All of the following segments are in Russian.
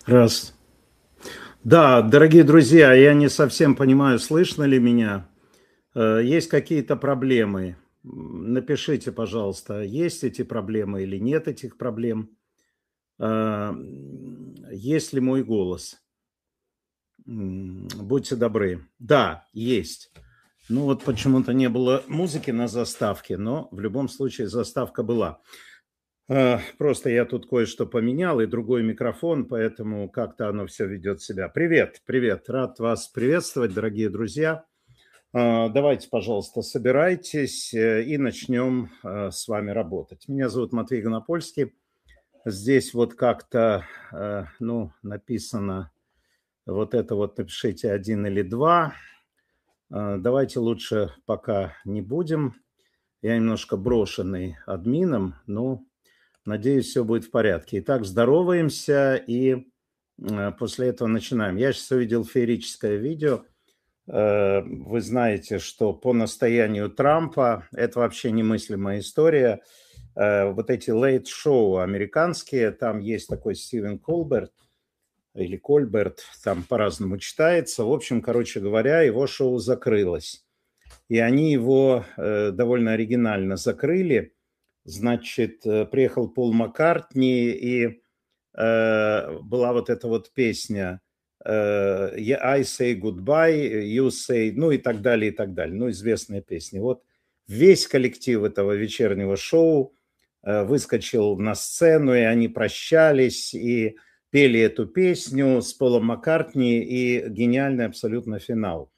Раз. Да, дорогие друзья, я не совсем понимаю, слышно ли меня. Есть какие-то проблемы. Напишите, пожалуйста, есть эти проблемы или нет этих проблем. Есть ли мой голос? Будьте добры. Да, есть. Ну вот почему-то не было музыки на заставке, но в любом случае заставка была. Просто я тут кое-что поменял и другой микрофон, поэтому как-то оно все ведет себя. Привет, привет, рад вас приветствовать, дорогие друзья. Давайте, пожалуйста, собирайтесь и начнем с вами работать. Меня зовут Матвей Гонопольский. Здесь вот как-то, написано, вот это вот напишите 1 или 2. Давайте лучше пока не будем. Я немножко брошенный админом, но надеюсь, все будет в порядке. Итак, здороваемся и после этого начинаем. Я сейчас увидел феерическое видео. Вы знаете, что по настоянию Трампа, это вообще немыслимая история, вот эти лейт-шоу американские, там есть такой Стивен Колберт, или Кольберт, там по-разному читается. В общем, короче говоря, его шоу закрылось. И они его довольно оригинально закрыли. Значит, приехал Пол Маккартни, и была вот эта вот песня I say goodbye, you say, ну и так далее, и так далее. Ну, известная песня. Вот весь коллектив этого вечернего шоу выскочил на сцену, и они прощались, и пели эту песню с Полом Маккартни, и гениальный абсолютно финал.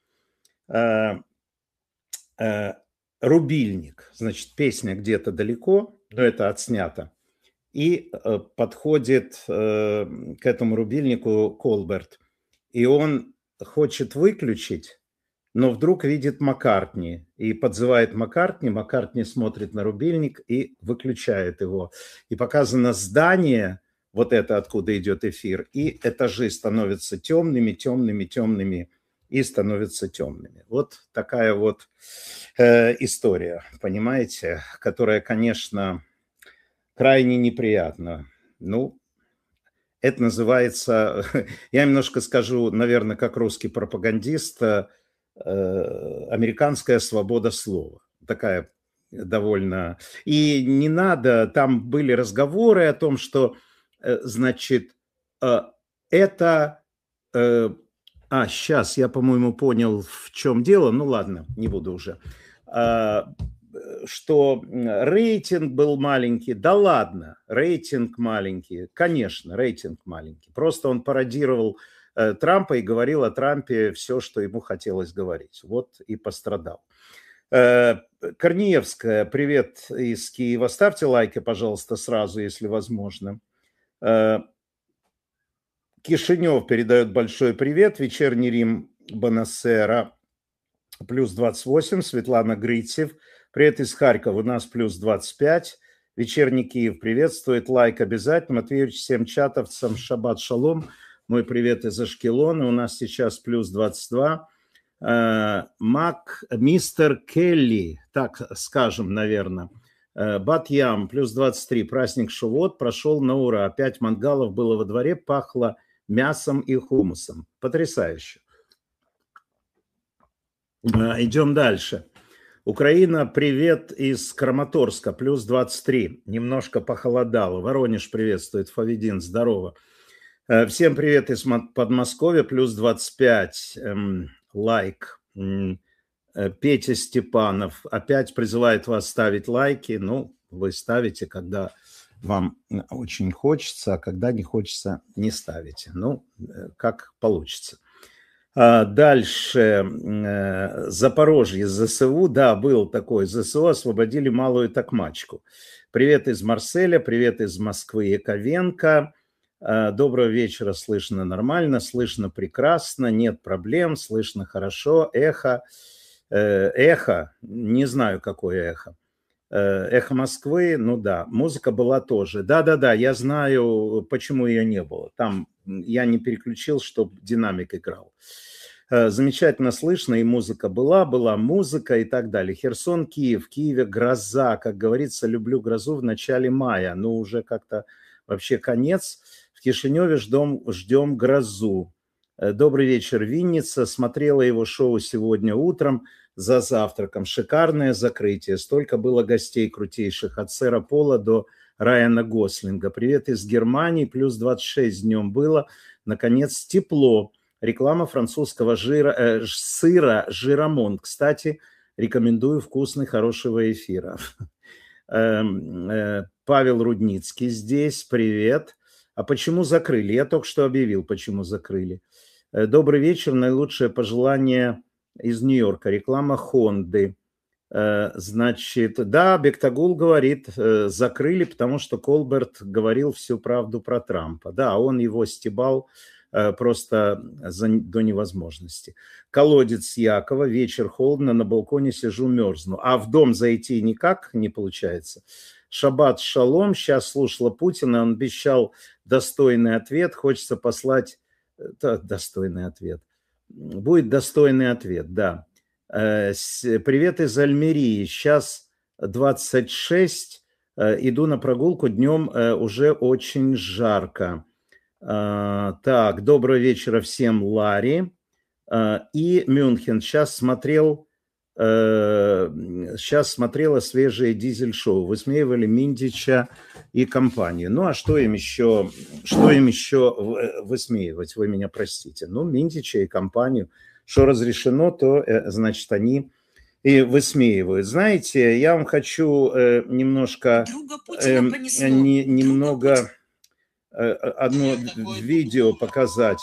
Рубильник, значит, песня где-то далеко, но это отснято, и подходит к этому рубильнику Колберт, и он хочет выключить, но вдруг видит Маккартни и подзывает Маккартни. Маккартни смотрит на рубильник и выключает его. И показано здание, вот это откуда идет эфир, и этажи становятся темными, темными, темными, и становятся темными. Вот такая вот история, понимаете, которая, конечно, крайне неприятна. Ну, это называется, я немножко скажу, наверное, как русский пропагандист, американская свобода слова. Такая довольно... И не надо, там были разговоры о том, что, значит, это... Сейчас я, по-моему, понял, в чем дело. Ну ладно, не буду уже. Что рейтинг был маленький. Да ладно, рейтинг маленький. Конечно, рейтинг маленький. Просто он пародировал Трампа и говорил о Трампе все, что ему хотелось говорить. Вот и пострадал. Корнеевская, привет из Киева. Ставьте лайки, пожалуйста, сразу, если возможно. Кишинев передает большой привет. Вечерний Рим, Бонасера, плюс 28. Светлана Грицев. Привет из Харькова, у нас плюс 25. Вечерний Киев приветствует, лайк обязательно. Матвеевич, всем чатовцам шаббат шалом. Мой привет из Ашкелона, у нас сейчас плюс 22. Мистер Келли, так скажем, наверное. Бат-Ям, плюс 23. Праздник Шавуот прошел на ура. 5 мангалов было во дворе, пахло мясом и хумусом. Потрясающе. Идем дальше. Украина, привет из Краматорска, плюс 23. Немножко похолодало. Воронеж приветствует. Фавидин, здорово. Всем привет из Подмосковья, плюс 25. Лайк. Петя Степанов опять призывает вас ставить лайки. Ну, вы ставите, когда вам очень хочется, а когда не хочется, не ставите. Ну, как получится. Дальше. Запорожье, ЗСУ. Да, был такой. ЗСУ освободили Малую Токмачку. Привет из Марселя, привет из Москвы, Яковенко. Доброго вечера, слышно нормально, слышно прекрасно, нет проблем, слышно хорошо. Эхо, не знаю, какое эхо. Эхо Москвы, ну да, музыка была тоже. Да-да-да, я знаю, почему ее не было. Там я не переключил, чтобы динамик играл. Замечательно слышно, и музыка была музыка и так далее. Херсон, Киев, в Киеве гроза, как говорится, люблю грозу в начале мая. Ну, уже как-то вообще конец. В В Кишиневе ждем грозу. Добрый вечер, Винница. Смотрела его шоу сегодня утром за завтраком. Шикарное закрытие. Столько было гостей крутейших. От сэра Пола до Райана Гослинга. Привет из Германии. Плюс 26 днем было. Наконец, тепло. Реклама французского сыра Жирамонт. Кстати, рекомендую, вкусный, хорошего эфира. Павел Рудницкий здесь. Привет. А почему закрыли? Я только что объявил, почему закрыли. Добрый вечер. Наилучшее пожелание из Нью-Йорка. Реклама Хонды. Значит, да, Бектагул говорит, закрыли, потому что Колберт говорил всю правду про Трампа. Да, он его стебал просто до невозможности. Колодец Якова, вечер холодно, на балконе сижу, мерзну. А в дом зайти никак не получается. Шаббат шалом, сейчас слушала Путина, он обещал достойный ответ, хочется послать... Достойный ответ. Будет достойный ответ, да. Привет из Альмерии. Сейчас 26. Иду на прогулку. Днем уже очень жарко. Так, доброго вечера всем, Ларри. И Мюнхен. Сейчас смотрела свежее дизель-шоу. Высмеивали Миндича и компанию. Ну, а что им еще высмеивать? Вы меня простите. Ну, Миндича и компанию. Что разрешено, то, значит, они и высмеивают. Знаете, я вам хочу немножко одно видео показать.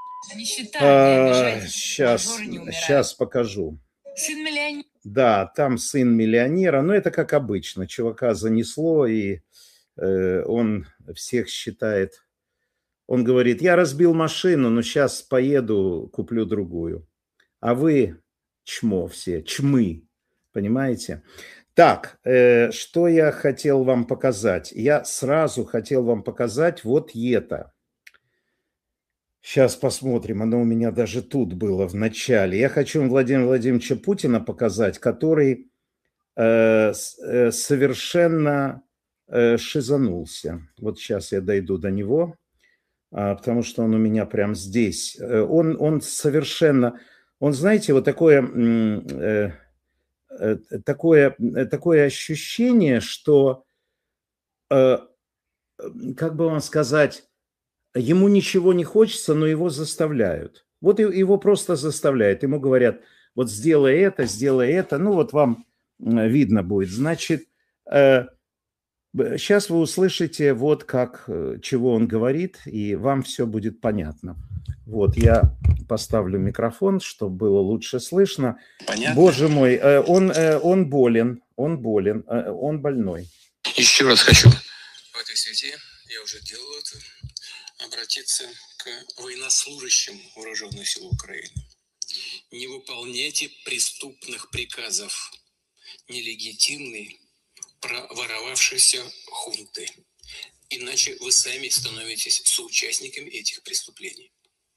Сейчас покажу. Сын миллионера. Да, там сын миллионера, но это как обычно. Чувака занесло, и он всех считает. Он говорит, я разбил машину, но сейчас поеду, куплю другую. А вы чмо все, чмы, понимаете? Так, что я хотел вам показать? Я сразу хотел вам показать вот это. Сейчас посмотрим, оно у меня даже тут было в начале. Я хочу Владимира Владимировича Путина показать, который совершенно шизанулся. Вот сейчас я дойду до него, потому что он у меня прям здесь. Он совершенно... Он, знаете, вот такое ощущение, что, как бы вам сказать, ему ничего не хочется, но его заставляют. Вот его просто заставляют. Ему говорят, вот сделай это, ну вот вам видно будет. Значит, сейчас вы услышите вот как, чего он говорит, и вам все будет понятно. Вот, я поставлю микрофон, чтобы было лучше слышно. Понятно. Боже мой, он болен, он больной. Еще раз хочу в этой связи, я уже делал это, обратиться к военнослужащим Вооруженных сил Украины. Не выполняйте преступных приказов нелегитимной, проворовавшейся хунты. Иначе вы сами становитесь соучастниками этих преступлений.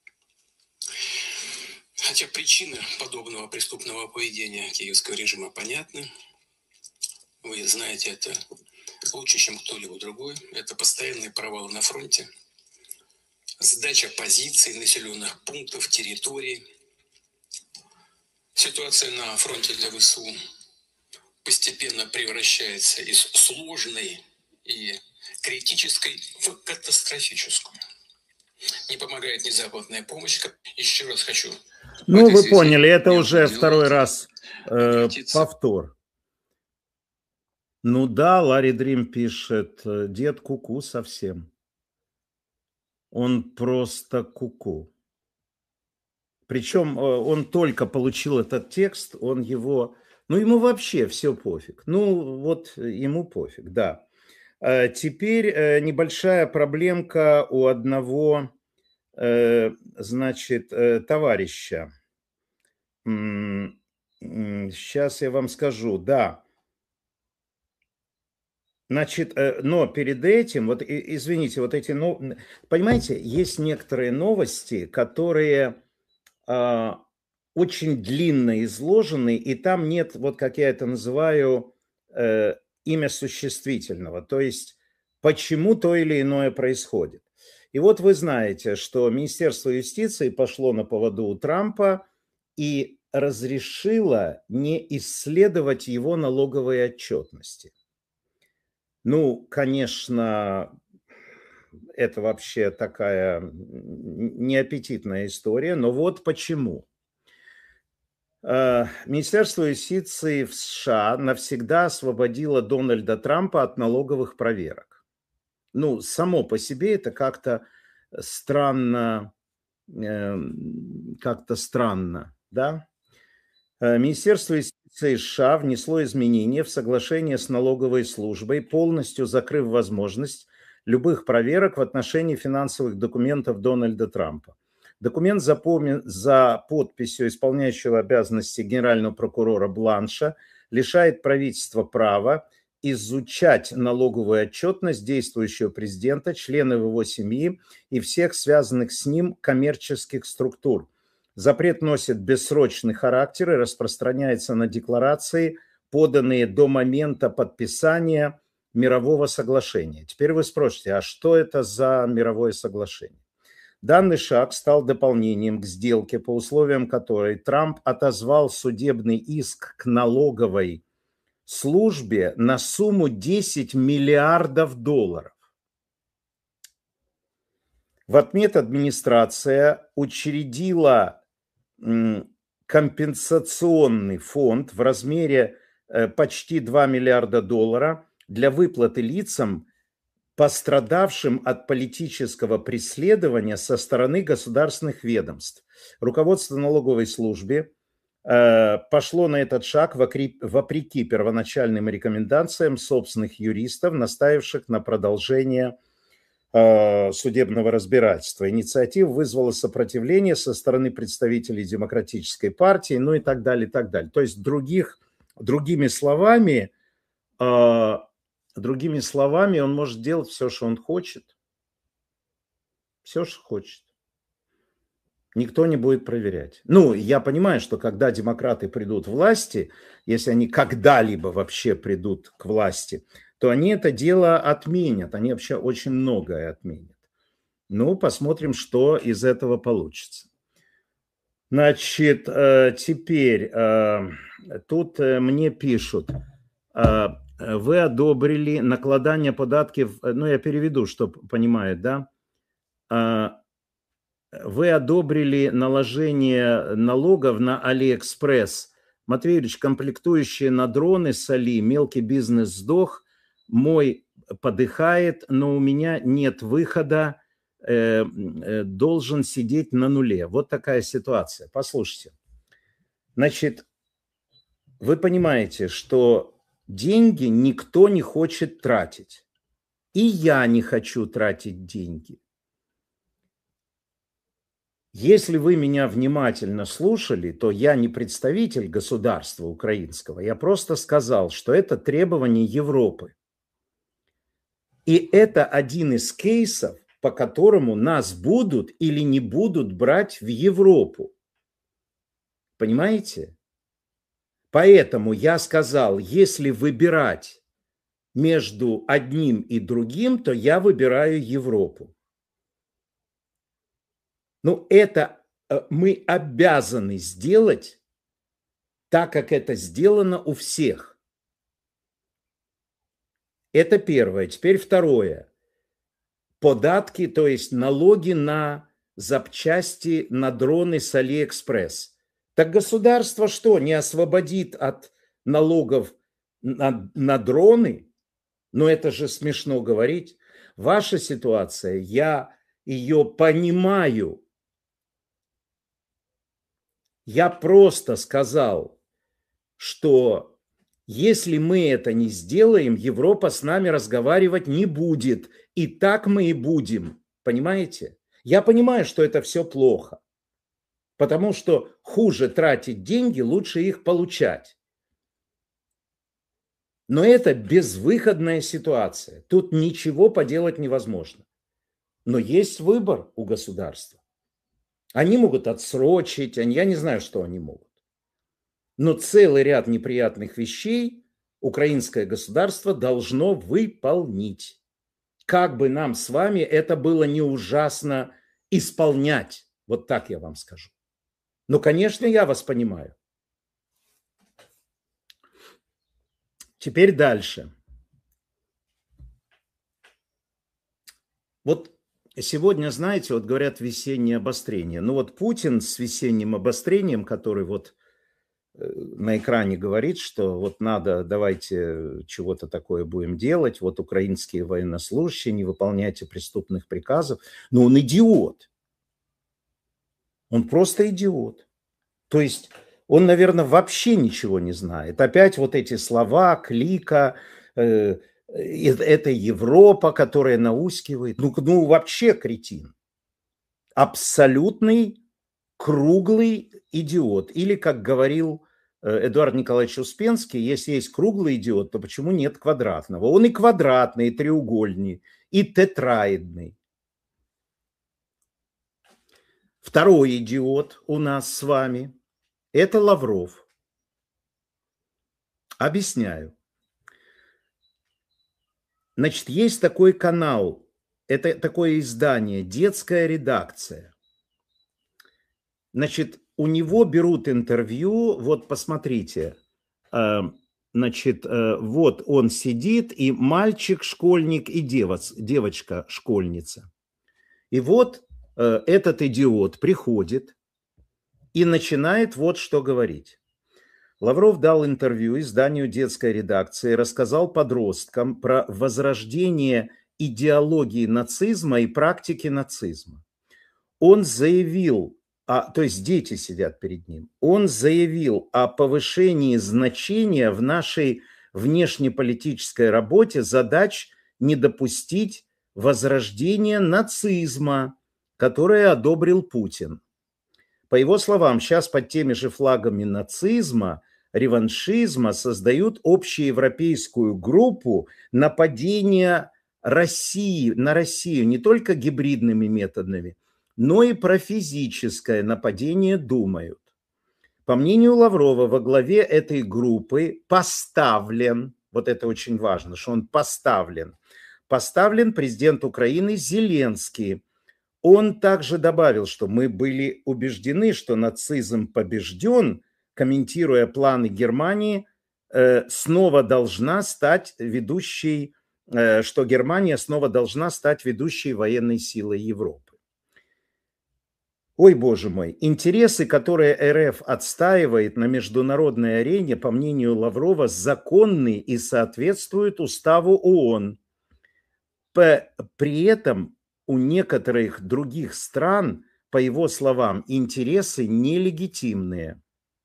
Хотя причины подобного преступного поведения киевского режима понятны. Вы знаете это лучше, чем кто-либо другой. Это постоянные провалы на фронте, сдача позиций, населенных пунктов, территорий. Ситуация на фронте для ВСУ постепенно превращается из сложной и критической в катастрофическую. Не помогает ни западная помощь. Еще раз хочу... Ну, вы поняли, это уже второй раз повтор. Ну да, Ларри Дрим пишет, дед куку совсем. Он просто куку. Причем он только получил этот текст, он его... Ну, ему вообще все пофиг. Ну, вот ему пофиг, да. Теперь небольшая проблемка у одного, значит, товарища. Сейчас я вам скажу, да. Значит, но перед этим, вот извините, вот эти, понимаете, есть некоторые новости, которые очень длинно изложены, и там нет, вот как я это называю, имя существительного, то есть почему то или иное происходит. И вот вы знаете, что Министерство юстиции пошло на поводу у Трампа и разрешило не исследовать его налоговые отчетности. Ну, конечно, это вообще такая неаппетитная история, но вот почему. Министерство юстиции в США навсегда освободило Дональда Трампа от налоговых проверок. Ну, само по себе это как-то странно, да? Министерство юстиции США внесло изменения в соглашение с налоговой службой, полностью закрыв возможность любых проверок в отношении финансовых документов Дональда Трампа. Документ за подписью исполняющего обязанности генерального прокурора Бланша лишает правительства права изучать налоговую отчетность действующего президента, членов его семьи и всех связанных с ним коммерческих структур. Запрет носит бессрочный характер и распространяется на декларации, поданные до момента подписания мирового соглашения. Теперь вы спросите, а что это за мировое соглашение? Данный шаг стал дополнением к сделке, по условиям которой Трамп отозвал судебный иск к налоговой службе на сумму 10 миллиардов долларов. В ответ администрация учредила компенсационный фонд в размере почти 2 миллиарда долларов для выплаты лицам, пострадавшим от политического преследования со стороны государственных ведомств. Руководство налоговой службы пошло на этот шаг вопреки первоначальным рекомендациям собственных юристов, настаивавших на продолжение судебного разбирательства. Инициатива вызвала сопротивление со стороны представителей Демократической партии, ну и так далее, и так далее. То есть, другими словами, он может делать все, что он хочет. Все, что хочет. Никто не будет проверять. Ну, я понимаю, что когда демократы придут к власти, если они когда-либо вообще придут к власти, то они это дело отменят. Они вообще очень многое отменят. Ну, посмотрим, что из этого получится. Значит, теперь тут мне пишут, вы одобрили накладание податков, ну, я переведу, чтобы понимают, да? Вы одобрили наложение налогов на Алиэкспресс. Матвей Юрьевич, комплектующие на дроны с Али, мелкий бизнес сдох, мой подыхает, но у меня нет выхода, должен сидеть на нуле. Вот такая ситуация. Послушайте. Значит, вы понимаете, что деньги никто не хочет тратить. И я не хочу тратить деньги. Если вы меня внимательно слушали, то я не представитель государства украинского. Я просто сказал, что это требование Европы. И это один из кейсов, по которому нас будут или не будут брать в Европу. Понимаете? Поэтому я сказал, если выбирать между одним и другим, то я выбираю Европу. Ну, это мы обязаны сделать так, как это сделано у всех. Это первое. Теперь второе. Податки, то есть налоги на запчасти, на дроны с Алиэкспресс. Так государство что, не освободит от налогов на дроны? Но это же смешно говорить. Ваша ситуация, я ее понимаю. Я просто сказал, что если мы это не сделаем, Европа с нами разговаривать не будет. И так мы и будем. Понимаете? Я понимаю, что это все плохо. Потому что хуже тратить деньги, лучше их получать. Но это безвыходная ситуация. Тут ничего поделать невозможно. Но есть выбор у государства. Они могут отсрочить, я не знаю, что они могут. Но целый ряд неприятных вещей украинское государство должно выполнить. как бы нам с вами это было не ужасно исполнять. Вот так я вам скажу. Но, конечно, я вас понимаю. Теперь дальше. Вот сегодня, знаете, вот говорят весеннее обострение. Ну вот Путин с весенним обострением, который вот на экране говорит, что вот надо, давайте чего-то такое будем делать, вот украинские военнослужащие, не выполняйте преступных приказов. Но он идиот. Он просто идиот. То есть он, наверное, вообще ничего не знает. Опять вот эти слова, клика, это Европа, которая наускивает. Ну вообще кретин. Абсолютный круглый идиот. Или, как говорил Эдуард Николаевич Успенский, если есть круглый идиот, то почему нет квадратного? Он и квадратный, и треугольный, и тетраидный. Второй идиот у нас с вами – это Лавров. Объясняю. Значит, есть такой канал, это такое издание «Детская редакция». Значит, у него берут интервью, вот посмотрите, значит, вот он сидит, и мальчик школьник, и девочка школьница. И вот этот идиот приходит и начинает вот что говорить. Лавров дал интервью изданию «Детская редакция», рассказал подросткам про возрождение идеологии нацизма и практики нацизма. Он заявил, то есть дети сидят перед ним, он заявил о повышении значения в нашей внешнеполитической работе задач не допустить возрождения нацизма, которое одобрил Путин. По его словам, сейчас под теми же флагами нацизма, реваншизма создают общеевропейскую группу нападения России, на Россию не только гибридными методами, но и про физическое нападение думают. По мнению Лаврова, во главе этой группы поставлен, вот это очень важно, что он поставлен президент Украины Зеленский. Он также добавил, что мы были убеждены, что нацизм побежден, комментируя планы Германии, снова должна стать ведущей, что Германия снова должна стать ведущей военной силой Европы. Ой, боже мой, интересы, которые РФ отстаивает на международной арене, по мнению Лаврова, законны и соответствуют уставу ООН. При этом у некоторых других стран, по его словам, интересы нелегитимные.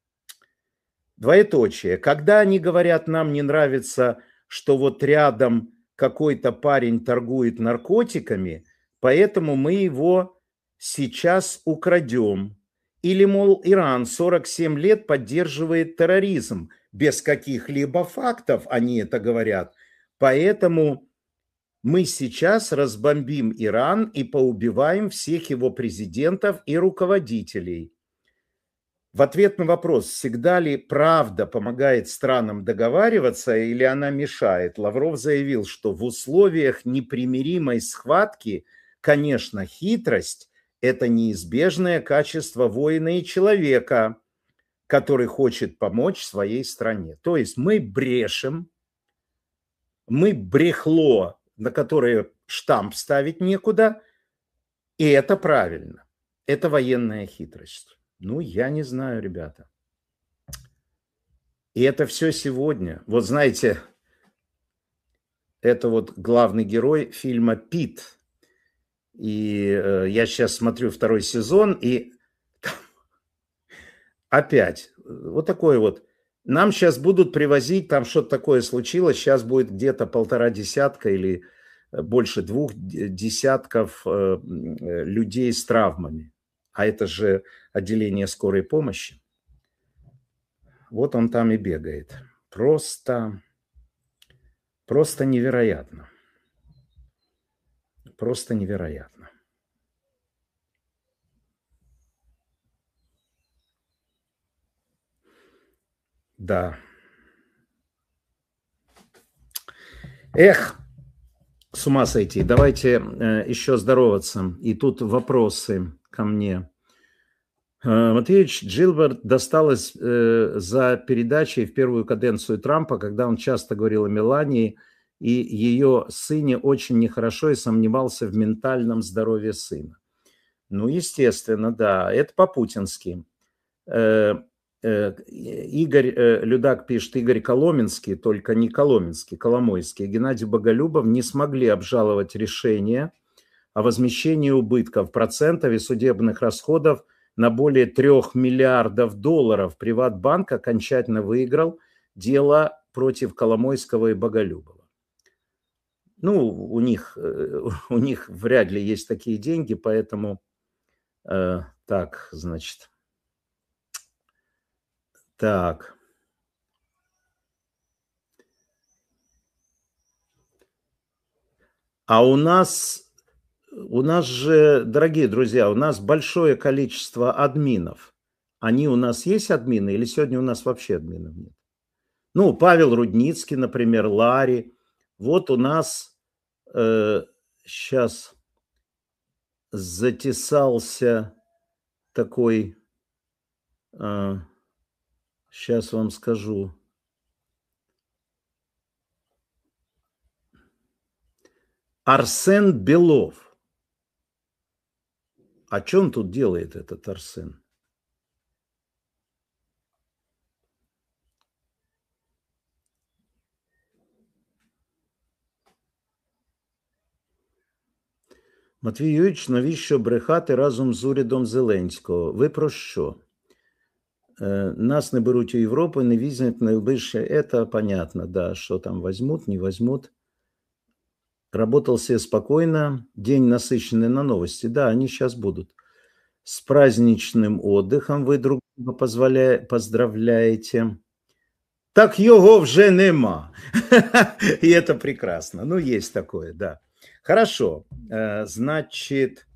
Двоеточие. Когда они говорят, нам не нравится, что вот рядом какой-то парень торгует наркотиками, поэтому мы его сейчас украдем. Или, мол, Иран 47 лет поддерживает терроризм. Без каких-либо фактов они это говорят. Поэтому мы сейчас разбомбим Иран и поубиваем всех его президентов и руководителей. В ответ на вопрос, всегда ли правда помогает странам договариваться или она мешает, Лавров заявил, что в условиях непримиримой схватки, конечно, хитрость – это неизбежное качество воина и человека, который хочет помочь своей стране. То есть мы брешем, мы брехло, на которое штамп ставить некуда, и это правильно. Это военная хитрость. Ну, я не знаю, ребята. И это все сегодня. Вот знаете, это вот главный герой фильма «Пит». И я сейчас смотрю второй сезон, и опять вот такой вот. Нам сейчас будут привозить, там что-то такое случилось, сейчас будет где-то 1,5 десятка или больше 2 десятков людей с травмами. А это же отделение скорой помощи. Вот он там и бегает. Просто невероятно. Просто невероятно. Да. Эх, с ума сойти. Давайте еще здороваться. И тут вопросы ко мне. Матвеевич, Джилберт досталось за передачей в первую каденцию Трампа, когда он часто говорил о Мелании и ее сыне очень нехорошо и сомневался в ментальном здоровье сына. Ну, естественно, да, это по-путински. Игорь Людак пишет, Игорь Коломенский, только не Коломенский, Коломойский, Геннадий Боголюбов не смогли обжаловать решение о возмещении убытков процентов и судебных расходов на более 3 миллиардов долларов. Приватбанк окончательно выиграл дело против Коломойского и Боголюбова. Ну, у них вряд ли есть такие деньги, поэтому так, значит. Так. А у нас же, дорогие друзья, у нас большое количество админов. Они у нас есть админы или сегодня у нас вообще админов нет? Ну, Павел Рудницкий, например, Ларри. Вот у нас сейчас затесался такой, сейчас вам скажу. Арсен Белов. А что он тут делает, этот Арсен? Матвій Юрійович, навіщо брехати разом з урядом Зеленського? Ви про що? Нас не беруть у Європу, не візьмуть найближче. Это понятно, да, что там возьмут, не возьмут. Работал себе спокойно, день насыщенный на новости. Да, они сейчас будут. С праздничным отдыхом вы друг друга поздравляете. Так його вже нема. И это прекрасно. Ну, есть такое, да. Хорошо. Значит,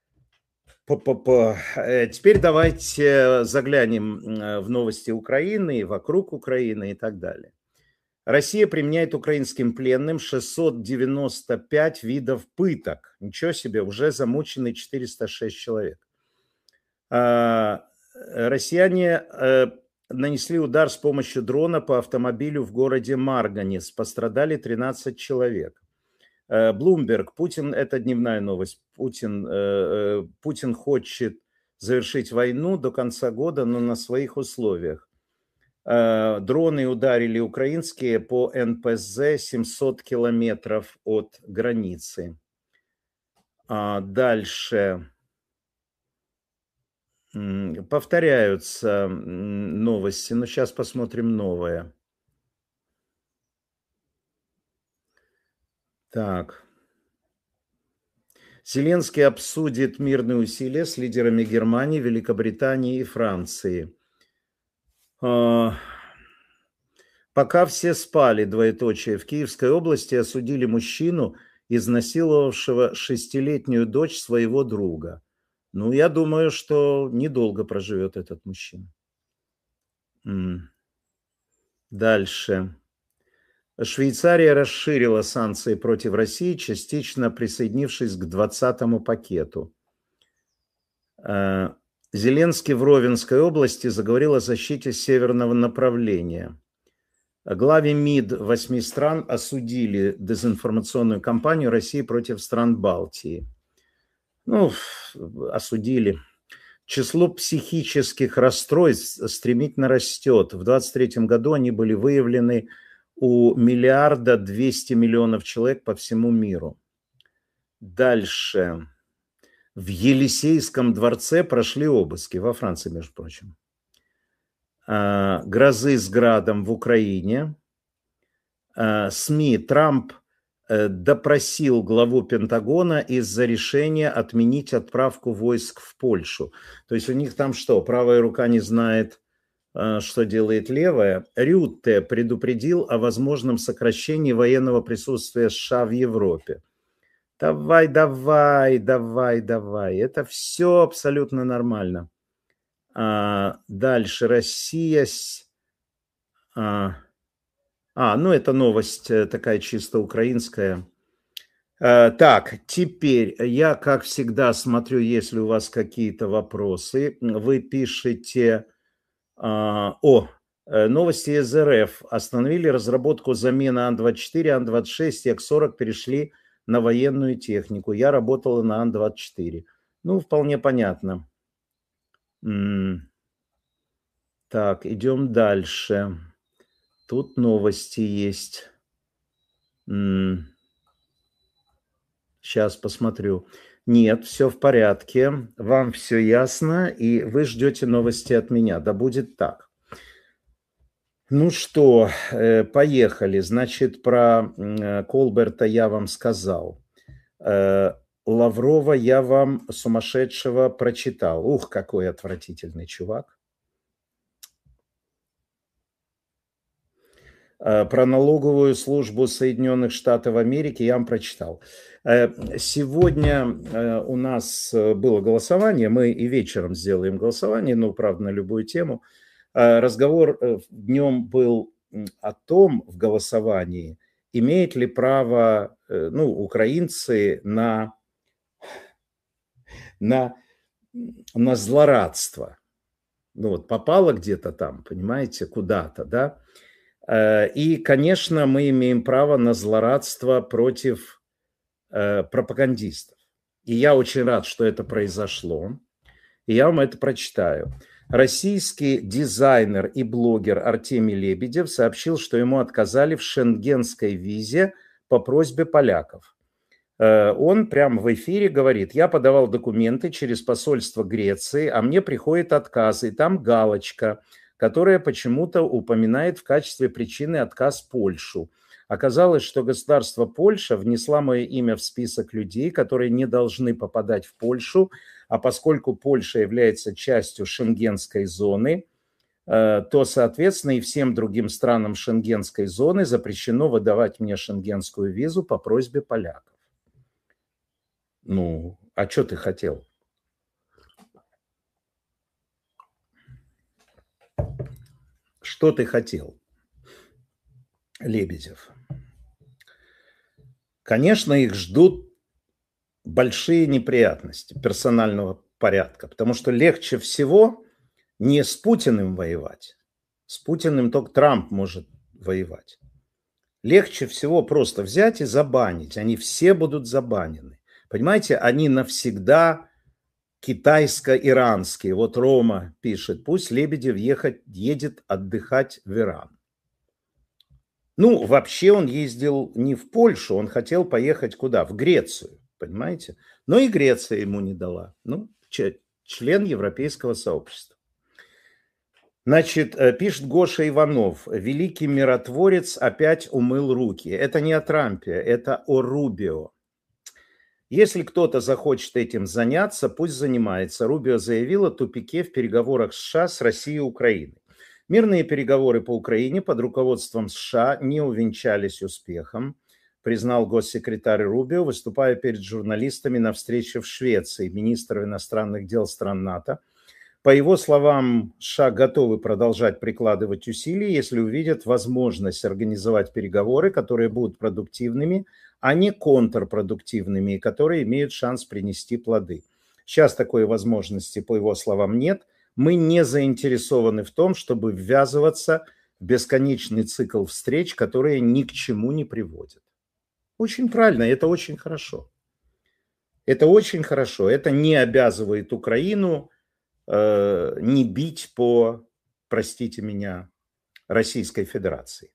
теперь давайте заглянем в новости Украины, вокруг Украины и так далее. Россия применяет украинским пленным 695 видов пыток. Ничего себе, уже замучены 406 человек. Россияне нанесли удар с помощью дрона по автомобилю в городе Марганец. Пострадали 13 человек. Bloomberg. Путин, это дневная новость. Путин хочет завершить войну до конца года, но на своих условиях. Дроны ударили украинские по НПЗ 700 километров от границы. Дальше повторяются новости, но сейчас посмотрим новое. Так. Зеленский обсудит мирные усилия с лидерами Германии, Великобритании и Франции. Пока все спали, двоеточие, в Киевской области осудили мужчину, изнасиловавшего 6-летнюю дочь своего друга. Ну, я думаю, что недолго проживет этот мужчина. Дальше. Швейцария расширила санкции против России, частично присоединившись к 20-му пакету. Зеленский в Ровенской области заговорил о защите северного направления. Главы МИД 8 стран осудили дезинформационную кампанию России против стран Балтии. Ну, осудили. Число психических расстройств стремительно растет. В 2023 году они были выявлены у 1 200 000 000 человек по всему миру. Дальше. В Елисейском дворце прошли обыски, во Франции, между прочим. Грозы с градом в Украине. СМИ. Трамп допросил главу Пентагона из-за решения отменить отправку войск в Польшу. То есть у них там что, правая рука не знает, что делает левая? Рютте предупредил о возможном сокращении военного присутствия США в Европе. Давай. Это все абсолютно нормально. Дальше. Россия... ну это новость такая чисто украинская. Так, теперь я, как всегда, смотрю, если у вас какие-то вопросы. Вы пишете... новости из РФ. Остановили разработку замены Ан-24, Ан-26, Як-40 перешли на военную технику. Я работала на Ан-24. Ну, вполне понятно. Так, идем дальше. Тут новости есть. Сейчас посмотрю. Нет, все в порядке. Вам все ясно, и вы ждете новости от меня. Да будет так. Ну что, поехали. Значит, про Колберта я вам сказал. Лаврова я вам сумасшедшего прочитал. Ух, какой отвратительный чувак. Про налоговую службу Соединенных Штатов Америки я вам прочитал. Сегодня у нас было голосование, мы и вечером сделаем голосование, но, правда, на любую тему. Разговор днем был о том в голосовании, имеют ли право украинцы на злорадство. Ну вот попало где-то там, понимаете, куда-то, да? И, конечно, мы имеем право на злорадство против пропагандистов. И я очень рад, что это произошло. И я вам это прочитаю. Российский дизайнер и блогер Артемий Лебедев сообщил, что ему отказали в шенгенской визе по просьбе поляков. Он прямо в эфире говорит: я подавал документы через посольство Греции, а мне приходит отказ, и там галочка, которая почему-то упоминает в качестве причины отказ Польшу. Оказалось, что государство Польша внесла мое имя в список людей, которые не должны попадать в Польшу, а поскольку Польша является частью шенгенской зоны, то, соответственно, и всем другим странам шенгенской зоны запрещено выдавать мне шенгенскую визу по просьбе поляков. Ну, а что ты хотел? Что ты хотел, Лебедев? Конечно, их ждут большие неприятности персонального порядка, потому что легче всего не с Путиным воевать. С Путиным только Трамп может воевать. Легче всего просто взять и забанить. Они все будут забанены. Понимаете, они навсегда китайско-иранские. Вот Рома пишет: пусть Лебедев едет отдыхать в Иран. Ну, вообще он ездил не в Польшу, он хотел поехать куда? В Грецию, понимаете? Но и Греция ему не дала. Ну, член Европейского сообщества. Значит, пишет Гоша Иванов: великий миротворец опять умыл руки. Это не о Трампе, это о Рубио. Если кто-то захочет этим заняться, пусть занимается. Рубио заявил о тупике в переговорах США с Россией и Украиной. Мирные переговоры по Украине под руководством США не увенчались успехом, признал госсекретарь Рубио, выступая перед журналистами на встрече в Швеции. Министр иностранных дел стран НАТО. По его словам, США готовы продолжать прикладывать усилия, если увидят возможность организовать переговоры, которые будут продуктивными, а не контрпродуктивными, и которые имеют шанс принести плоды. Сейчас такой возможности, по его словам, нет. Мы не заинтересованы в том, чтобы ввязываться в бесконечный цикл встреч, которые ни к чему не приводят. Очень правильно, это очень хорошо. Это очень хорошо. Это не обязывает Украину не бить по, простите меня, Российской Федерации.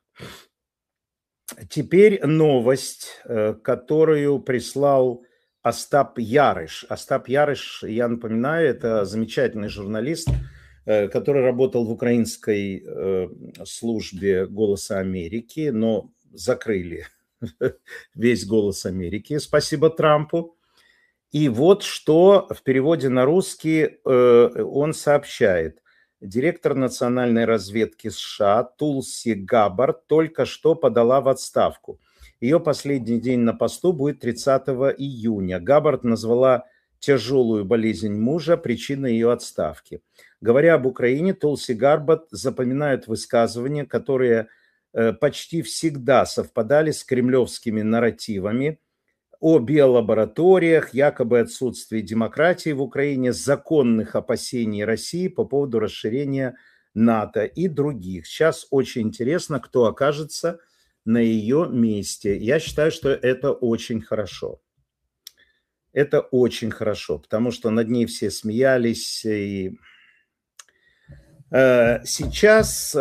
Теперь новость, которую прислал Остап Ярыш. Остап Ярыш, я напоминаю, это замечательный журналист, который работал в украинской службе «Голоса Америки», но закрыли весь «Голос Америки», спасибо Трампу. И вот что в переводе на русский он сообщает. Директор национальной разведки США Тулси Габбард только что подала в отставку. Ее последний день на посту будет 30 июня. Габбард назвала тяжелую болезнь мужа причиной ее отставки. Говоря об Украине, Тулси Габбард запоминает высказывания, которые почти всегда совпадали с кремлевскими нарративами о биолабораториях, якобы отсутствии демократии в Украине, законных опасений России по поводу расширения НАТО и других. Сейчас очень интересно, кто окажется на ее месте. Я считаю, что это очень хорошо. Это очень хорошо, потому что над ней все смеялись. И сейчас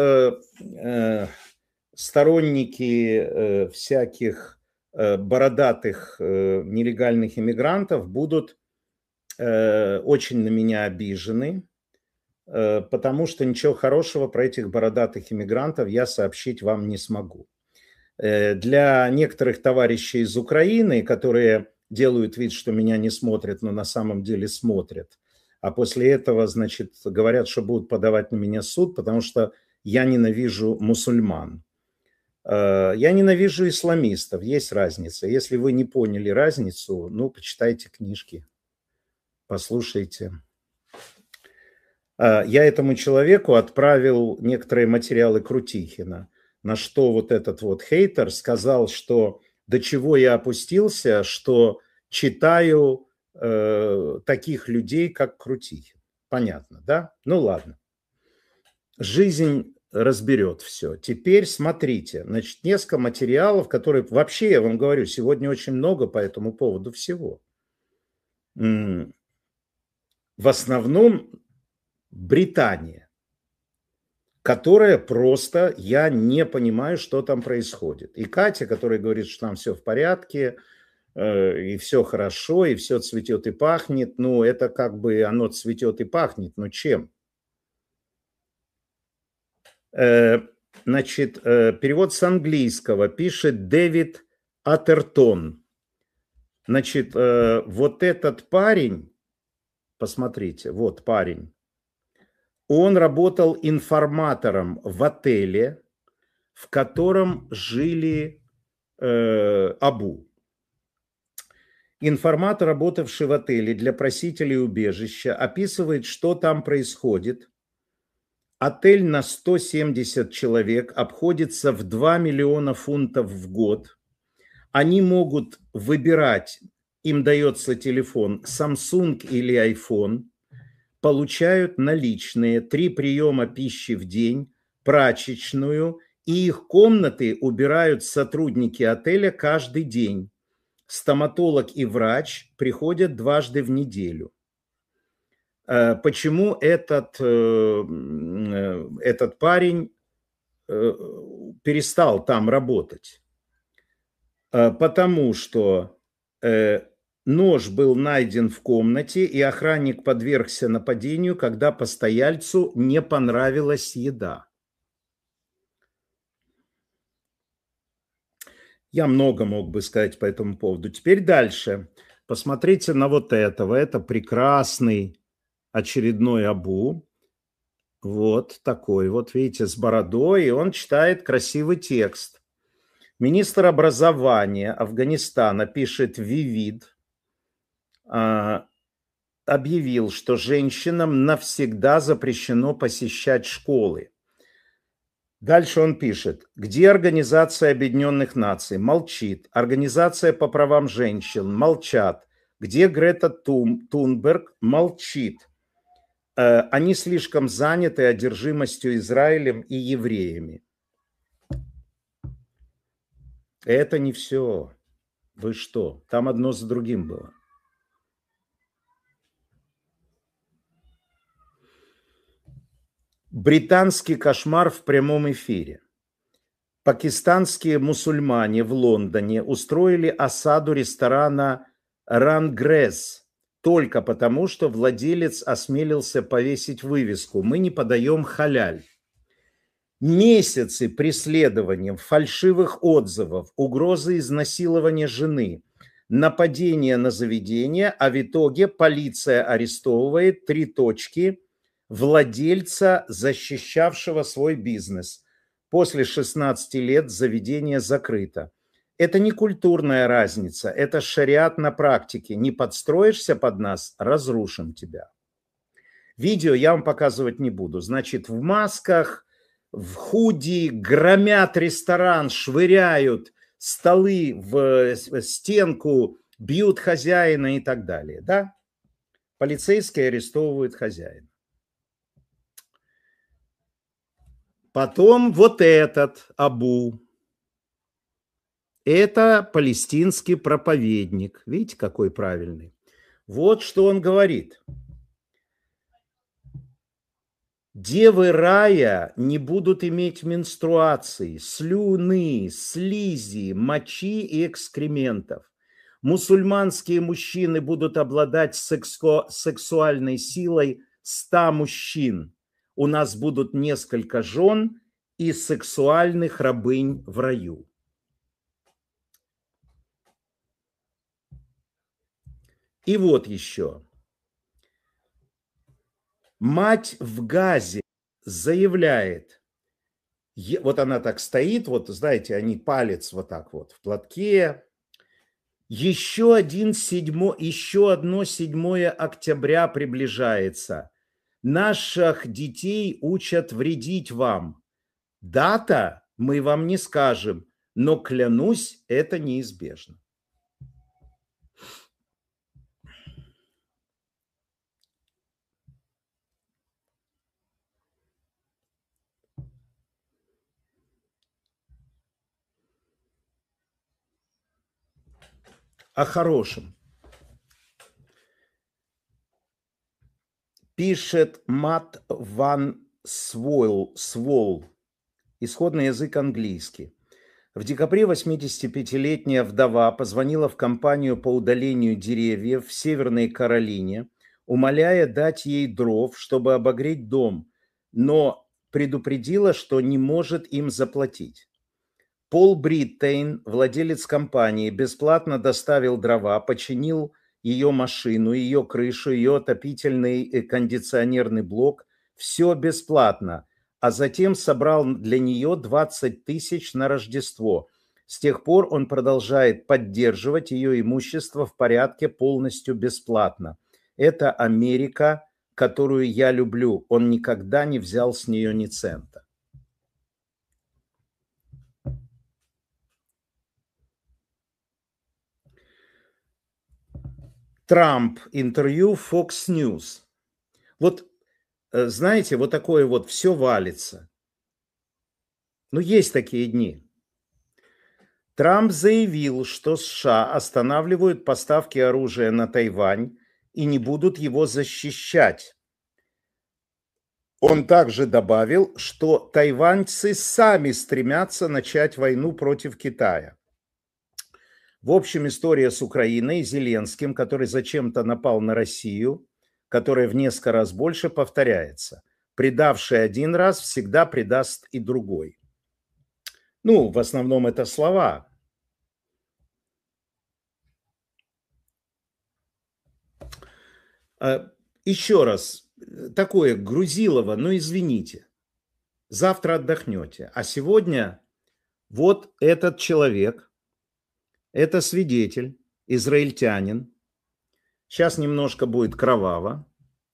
сторонники всяких бородатых нелегальных иммигрантов будут очень на меня обижены, потому что ничего хорошего про этих бородатых иммигрантов я сообщить вам не смогу. Для некоторых товарищей из Украины, которые делают вид, что меня не смотрят, но на самом деле смотрят, а после этого, значит, говорят, что будут подавать на меня суд, потому что я ненавижу мусульман. Я ненавижу исламистов, есть разница. Если вы не поняли разницу, ну, почитайте книжки, послушайте. Я этому человеку отправил некоторые материалы Крутихина, на что вот этот вот хейтер сказал, что до чего я опустился, что читаю таких людей, как Крутихин. Понятно, да? Ну ладно. Жизнь разберет все. Теперь смотрите, значит, несколько материалов, которые вообще, я вам говорю, сегодня очень много по этому поводу всего. В основном Британия, которая просто, я не понимаю, что там происходит. И Катя, которая говорит, что там все в порядке, и все хорошо, и все цветет и пахнет. Ну, это как бы оно цветет и пахнет, но чем? Значит, перевод с английского пишет Дэвид Атертон. Значит, вот этот парень, посмотрите, вот парень, он работал информатором в отеле, в котором жили Абу. Информатор, работавший в отеле для просителей убежища, описывает, что там происходит. Отель на 170 человек обходится в 2 миллиона фунтов в год. Они могут выбирать, им дается телефон Samsung или iPhone, получают наличные, 3 приема пищи в день, прачечную, и их комнаты убирают сотрудники отеля каждый день. Стоматолог и врач приходят дважды в неделю. Почему этот парень перестал там работать? Потому что нож был найден в комнате, и охранник подвергся нападению, когда постояльцу не понравилась еда. Я много мог бы сказать по этому поводу. Теперь дальше. Посмотрите на вот этого. Это прекрасный очередной Абу. Вот такой вот, видите, с бородой. И он читает красивый текст. Министр образования Афганистана, пишет Вивид, объявил, что женщинам навсегда запрещено посещать школы. Дальше он пишет, где Организация Объединенных Наций? Молчит. Организация по правам женщин? Молчат. Где Грета Тунберг? Молчит. Они слишком заняты одержимостью Израилем и евреями. Это не все. Вы что? Там одно за другим было. Британский кошмар в прямом эфире. Пакистанские мусульмане в Лондоне устроили осаду ресторана «Рангресс» только потому, что владелец осмелился повесить вывеску «Мы не подаем халяль». Месяцы преследований, фальшивых отзывов, угрозы изнасилования жены, нападения на заведение, а в итоге полиция арестовывает 3 точки владельца, защищавшего свой бизнес. После 16 лет заведение закрыто. Это не культурная разница, это шариат на практике. Не подстроишься под нас – разрушим тебя. Видео я вам показывать не буду. Значит, в масках, в худи громят ресторан, швыряют столы в стенку, бьют хозяина и так далее, да? Полицейские арестовывают хозяина. Потом вот этот Абу. Это палестинский проповедник. Видите, какой правильный. Вот что он говорит. Девы рая не будут иметь менструации, слюны, слизи, мочи и экскрементов. Мусульманские мужчины будут обладать сексуальной силой 100 мужчин. У нас будут несколько жен и сексуальных рабынь в раю. И вот еще. Мать в Газе заявляет, вот она так стоит, вот знаете, они палец вот так вот в платке. Еще одно 7 октября приближается. Наших детей учат вредить вам. Дата мы вам не скажем, но клянусь, это неизбежно. О хорошем. Пишет Мат Ван Свол. Исходный язык английский. В декабре 85-летняя вдова позвонила в компанию по удалению деревьев в Северной Каролине, умоляя дать ей дров, чтобы обогреть дом, но предупредила, что не может им заплатить. Пол Бриттейн, владелец компании, бесплатно доставил дрова, починил ее машину, ее крышу, ее отопительный и кондиционерный блок. Все бесплатно. А затем собрал для нее 20 тысяч на Рождество. С тех пор он продолжает поддерживать ее имущество в порядке полностью бесплатно. Это Америка, которую я люблю. Он никогда не взял с нее ни цента. Трамп, интервью Fox News. Вот, знаете, вот такое вот все валится. Ну, есть такие дни. Трамп заявил, что США останавливают поставки оружия на Тайвань и не будут его защищать. Он также добавил, что тайваньцы сами стремятся начать войну против Китая. В общем, история с Украиной и Зеленским, который зачем-то напал на Россию, которая в несколько раз больше, повторяется. Предавший один раз всегда предаст и другой. Ну, в основном это слова. Еще раз, такое Грузилово, ну извините, завтра отдохнете. А сегодня вот этот человек, это свидетель, израильтянин. Сейчас немножко будет кроваво.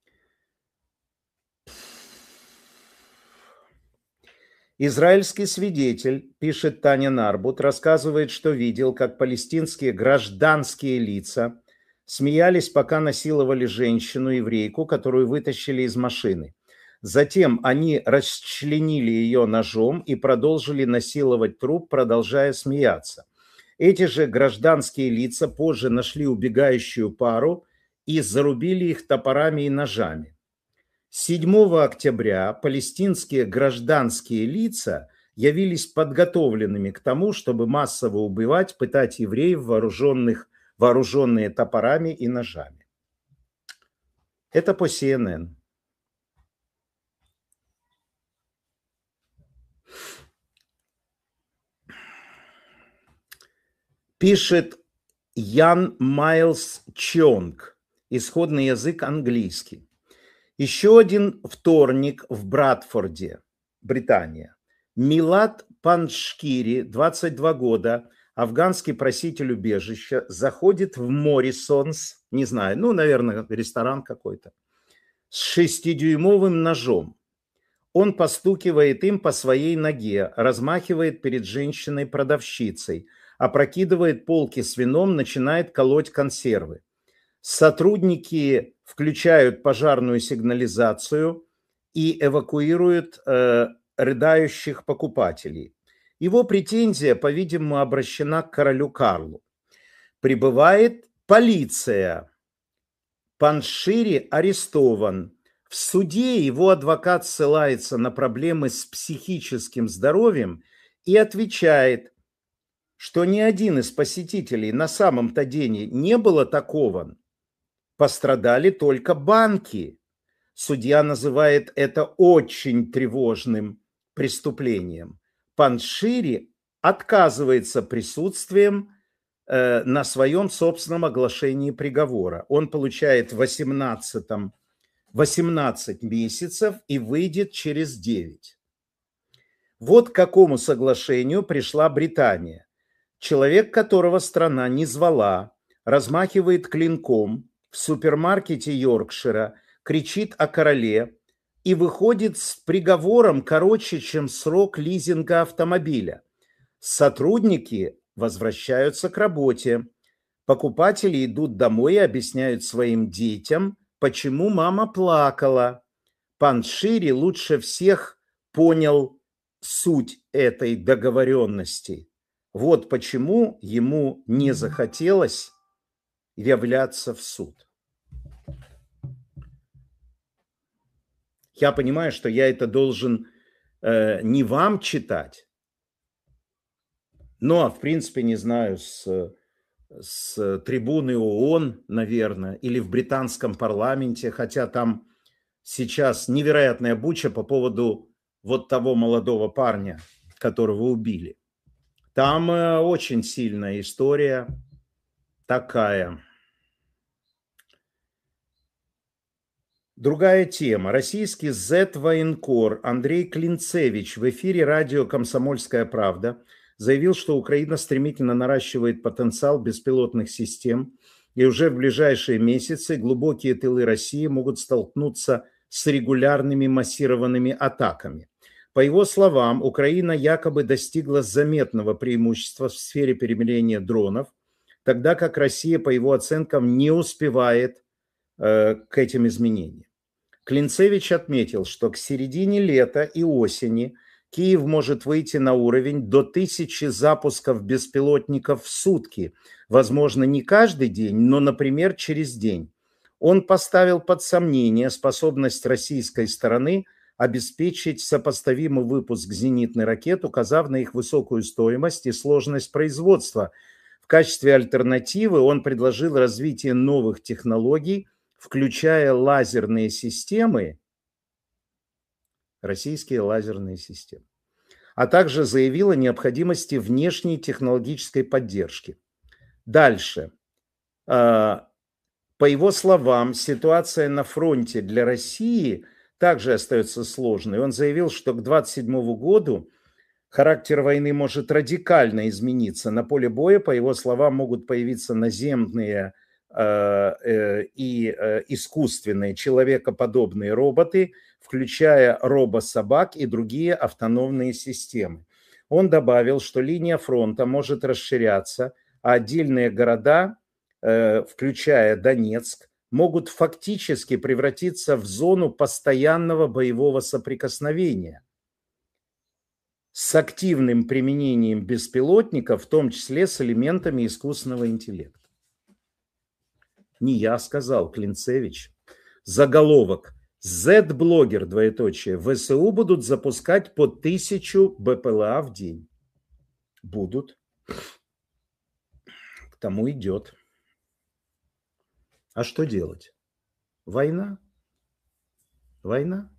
Израильский свидетель, пишет Таня Нарбут, рассказывает, что видел, как палестинские гражданские лица смеялись, пока насиловали женщину-еврейку, которую вытащили из машины. Затем они расчленили ее ножом и продолжили насиловать труп, продолжая смеяться. Эти же гражданские лица позже нашли убегающую пару и зарубили их топорами и ножами. 7 октября палестинские гражданские лица явились подготовленными к тому, чтобы массово убивать, пытать евреев, вооруженные топорами и ножами. Это по CNN. Пишет Ян Майлз Чонг, исходный язык английский. Еще один вторник в Брадфорде, Британия. Милад Паншкири, 22 года, афганский проситель убежища, заходит в Моррисонс, не знаю, ну, наверное, ресторан какой-то, с 6-дюймовым ножом. Он постукивает им по своей ноге, размахивает перед женщиной-продавщицей. опрокидывает полки с вином, начинает колоть консервы. Сотрудники включают пожарную сигнализацию и эвакуируют рыдающих покупателей. Его претензия, по-видимому, обращена к королю Карлу. Прибывает полиция. Паншири арестован. В суде его адвокат ссылается на проблемы с психическим здоровьем и отвечает, что ни один из посетителей на самом-то деле не был атакован. Пострадали только банки. Судья называет это очень тревожным преступлением. Паншири отказывается присутствием на своем собственном оглашении приговора. Он получает 18 месяцев и выйдет через 9. Вот к какому соглашению пришла Британия. Человек, которого страна не звала, размахивает клинком в супермаркете Йоркшира, кричит о короле и выходит с приговором короче, чем срок лизинга автомобиля. Сотрудники возвращаются к работе. Покупатели идут домой и объясняют своим детям, почему мама плакала. Паншири лучше всех понял суть этой договоренности. Вот почему ему не захотелось являться в суд. Я понимаю, что я это должен не вам читать, но, в принципе, не знаю, с трибуны ООН, наверное, или в британском парламенте, хотя там сейчас невероятная буча по поводу вот того молодого парня, которого убили. Там очень сильная история такая. Другая тема. Российский зет-военкор Андрей Клинцевич в эфире радио «Комсомольская правда» заявил, что Украина стремительно наращивает потенциал беспилотных систем, и уже в ближайшие месяцы глубокие тылы России могут столкнуться с регулярными массированными атаками. По его словам, Украина якобы достигла заметного преимущества в сфере применения дронов, тогда как Россия, по его оценкам, не успевает к этим изменениям. Клинцевич отметил, что к середине лета и осени Киев может выйти на уровень до 1000 запусков беспилотников в сутки. Возможно, не каждый день, но, например, через день. Он поставил под сомнение способность российской стороны обеспечить сопоставимый выпуск зенитных ракет, указав на их высокую стоимость и сложность производства. В качестве альтернативы он предложил развитие новых технологий, включая лазерные системы, российские лазерные системы, а также заявил о необходимости внешней технологической поддержки. Дальше. По его словам, ситуация на фронте для России также остается сложной. Он заявил, что к 2027 году характер войны может радикально измениться. На поле боя, по его словам, могут появиться наземные и искусственные человекоподобные роботы, включая робособак и другие автономные системы. Он добавил, что линия фронта может расширяться, а отдельные города, включая Донецк, могут фактически превратиться в зону постоянного боевого соприкосновения с активным применением беспилотников, в том числе с элементами искусственного интеллекта. Не я сказал, Клинцевич. Заголовок. Z-блогер, двоеточие. ВСУ будут запускать по 1000 БПЛА в день. Будут. К тому идет. А что делать? Война? Война?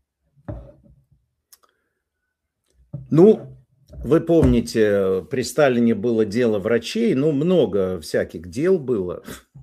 Ну, вы помните, при Сталине было дело врачей, ну, много всяких дел было.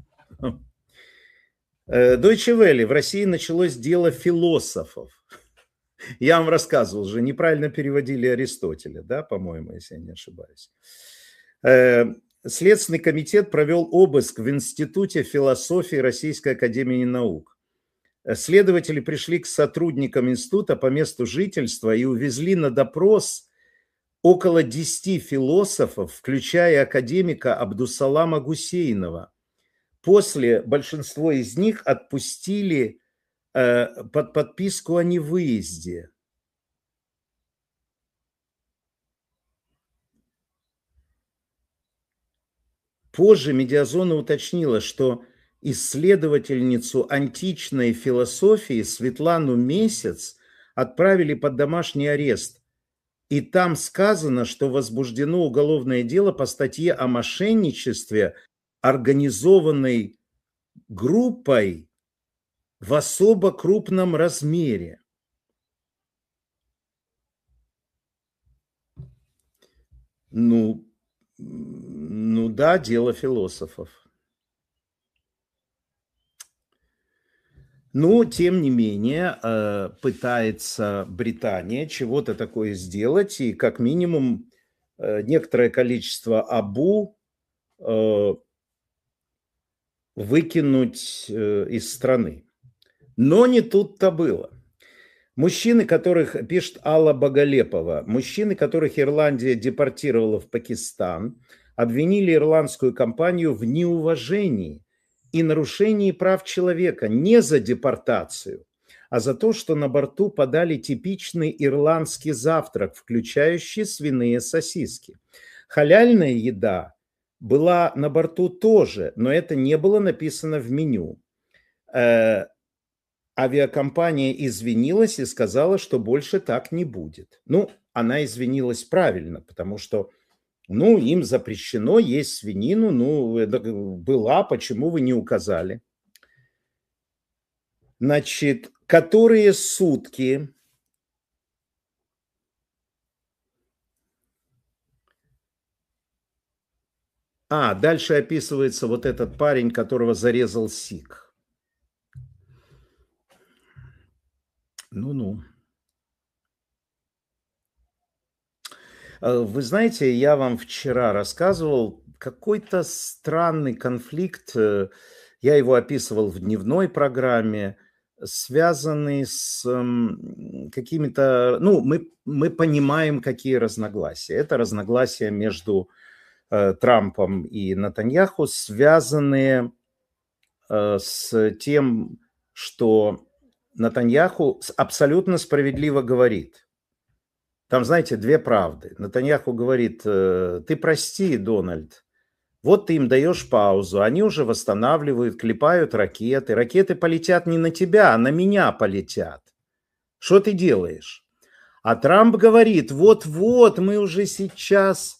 Deutsche Welle. В России началось дело философов. Я вам рассказывал же, неправильно переводили Аристотеля, да, по-моему, если я не ошибаюсь. Следственный комитет провел обыск в Институте философии Российской академии наук. Следователи пришли к сотрудникам института по месту жительства и увезли на допрос около 10 философов, включая академика Абдусалама Гусейнова. После большинство из них отпустили под подписку о невыезде. Позже Медиазона уточнила, что исследовательницу античной философии Светлану Месяц отправили под домашний арест. И там сказано, что возбуждено уголовное дело по статье о мошенничестве, организованной группой в особо крупном размере. Ну да, дело философов. Но, тем не менее, пытается Британия чего-то такое сделать, и как минимум некоторое количество абу выкинуть из страны. Но не тут-то было. Мужчины, которых, пишет Алла Боголепова, мужчины, которых Ирландия депортировала в Пакистан, обвинили ирландскую компанию в неуважении и нарушении прав человека не за депортацию, а за то, что на борту подали типичный ирландский завтрак, включающий свиные сосиски. Халяльная еда была на борту тоже, но это не было написано в меню. Авиакомпания извинилась и сказала, что больше так не будет. Ну, она извинилась правильно, потому что, им запрещено есть свинину, это была, почему вы не указали? Значит, которые сутки дальше описывается вот этот парень, которого зарезал сикх. Ну-ну. Вы знаете, я вам вчера рассказывал какой-то странный конфликт, я его описывал в дневной программе, связанный с какими-то... мы понимаем, какие разногласия. Это разногласия между Трампом и Нетаньяху, связанные с тем, что Нетаньяху абсолютно справедливо говорит. Там, знаете, две правды. Нетаньяху говорит: ты прости, Дональд, вот ты им даешь паузу, они уже восстанавливают, клепают ракеты. Ракеты полетят не на тебя, а на меня полетят. Что ты делаешь? А Трамп говорит: вот-вот, мы уже сейчас,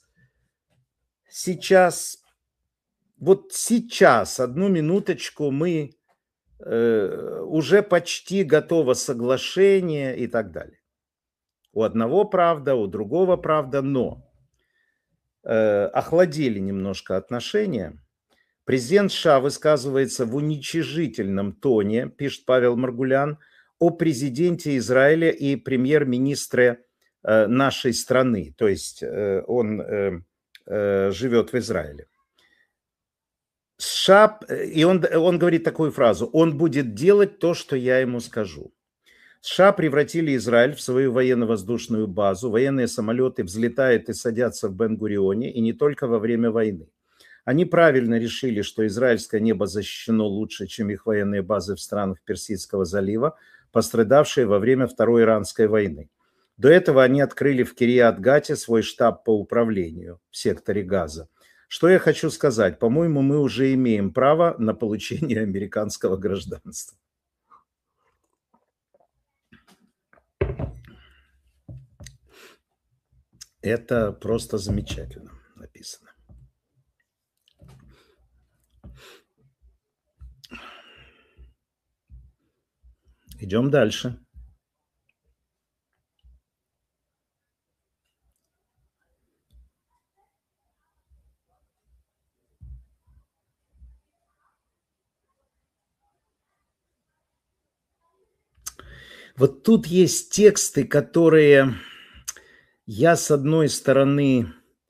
одну минуточку, мы уже почти готово соглашение и так далее. У одного правда, у другого правда, но охладили немножко отношения. Президент США высказывается в уничижительном тоне, пишет Павел Маргулян, о президенте Израиля и премьер-министре нашей страны. То есть он живет в Израиле. США, и он говорит такую фразу: он будет делать то, что я ему скажу. США превратили Израиль в свою военно-воздушную базу. Военные самолеты взлетают и садятся в Бен-Гурионе, и не только во время войны. Они правильно решили, что израильское небо защищено лучше, чем их военные базы в странах Персидского залива, пострадавшие во время Второй Иранской войны. До этого они открыли в Кирьят-Гате свой штаб по управлению в секторе Газа. Что я хочу сказать? По-моему, мы уже имеем право на получение американского гражданства. Это просто замечательно написано. Идем дальше. Вот тут есть тексты, которые я, с одной стороны,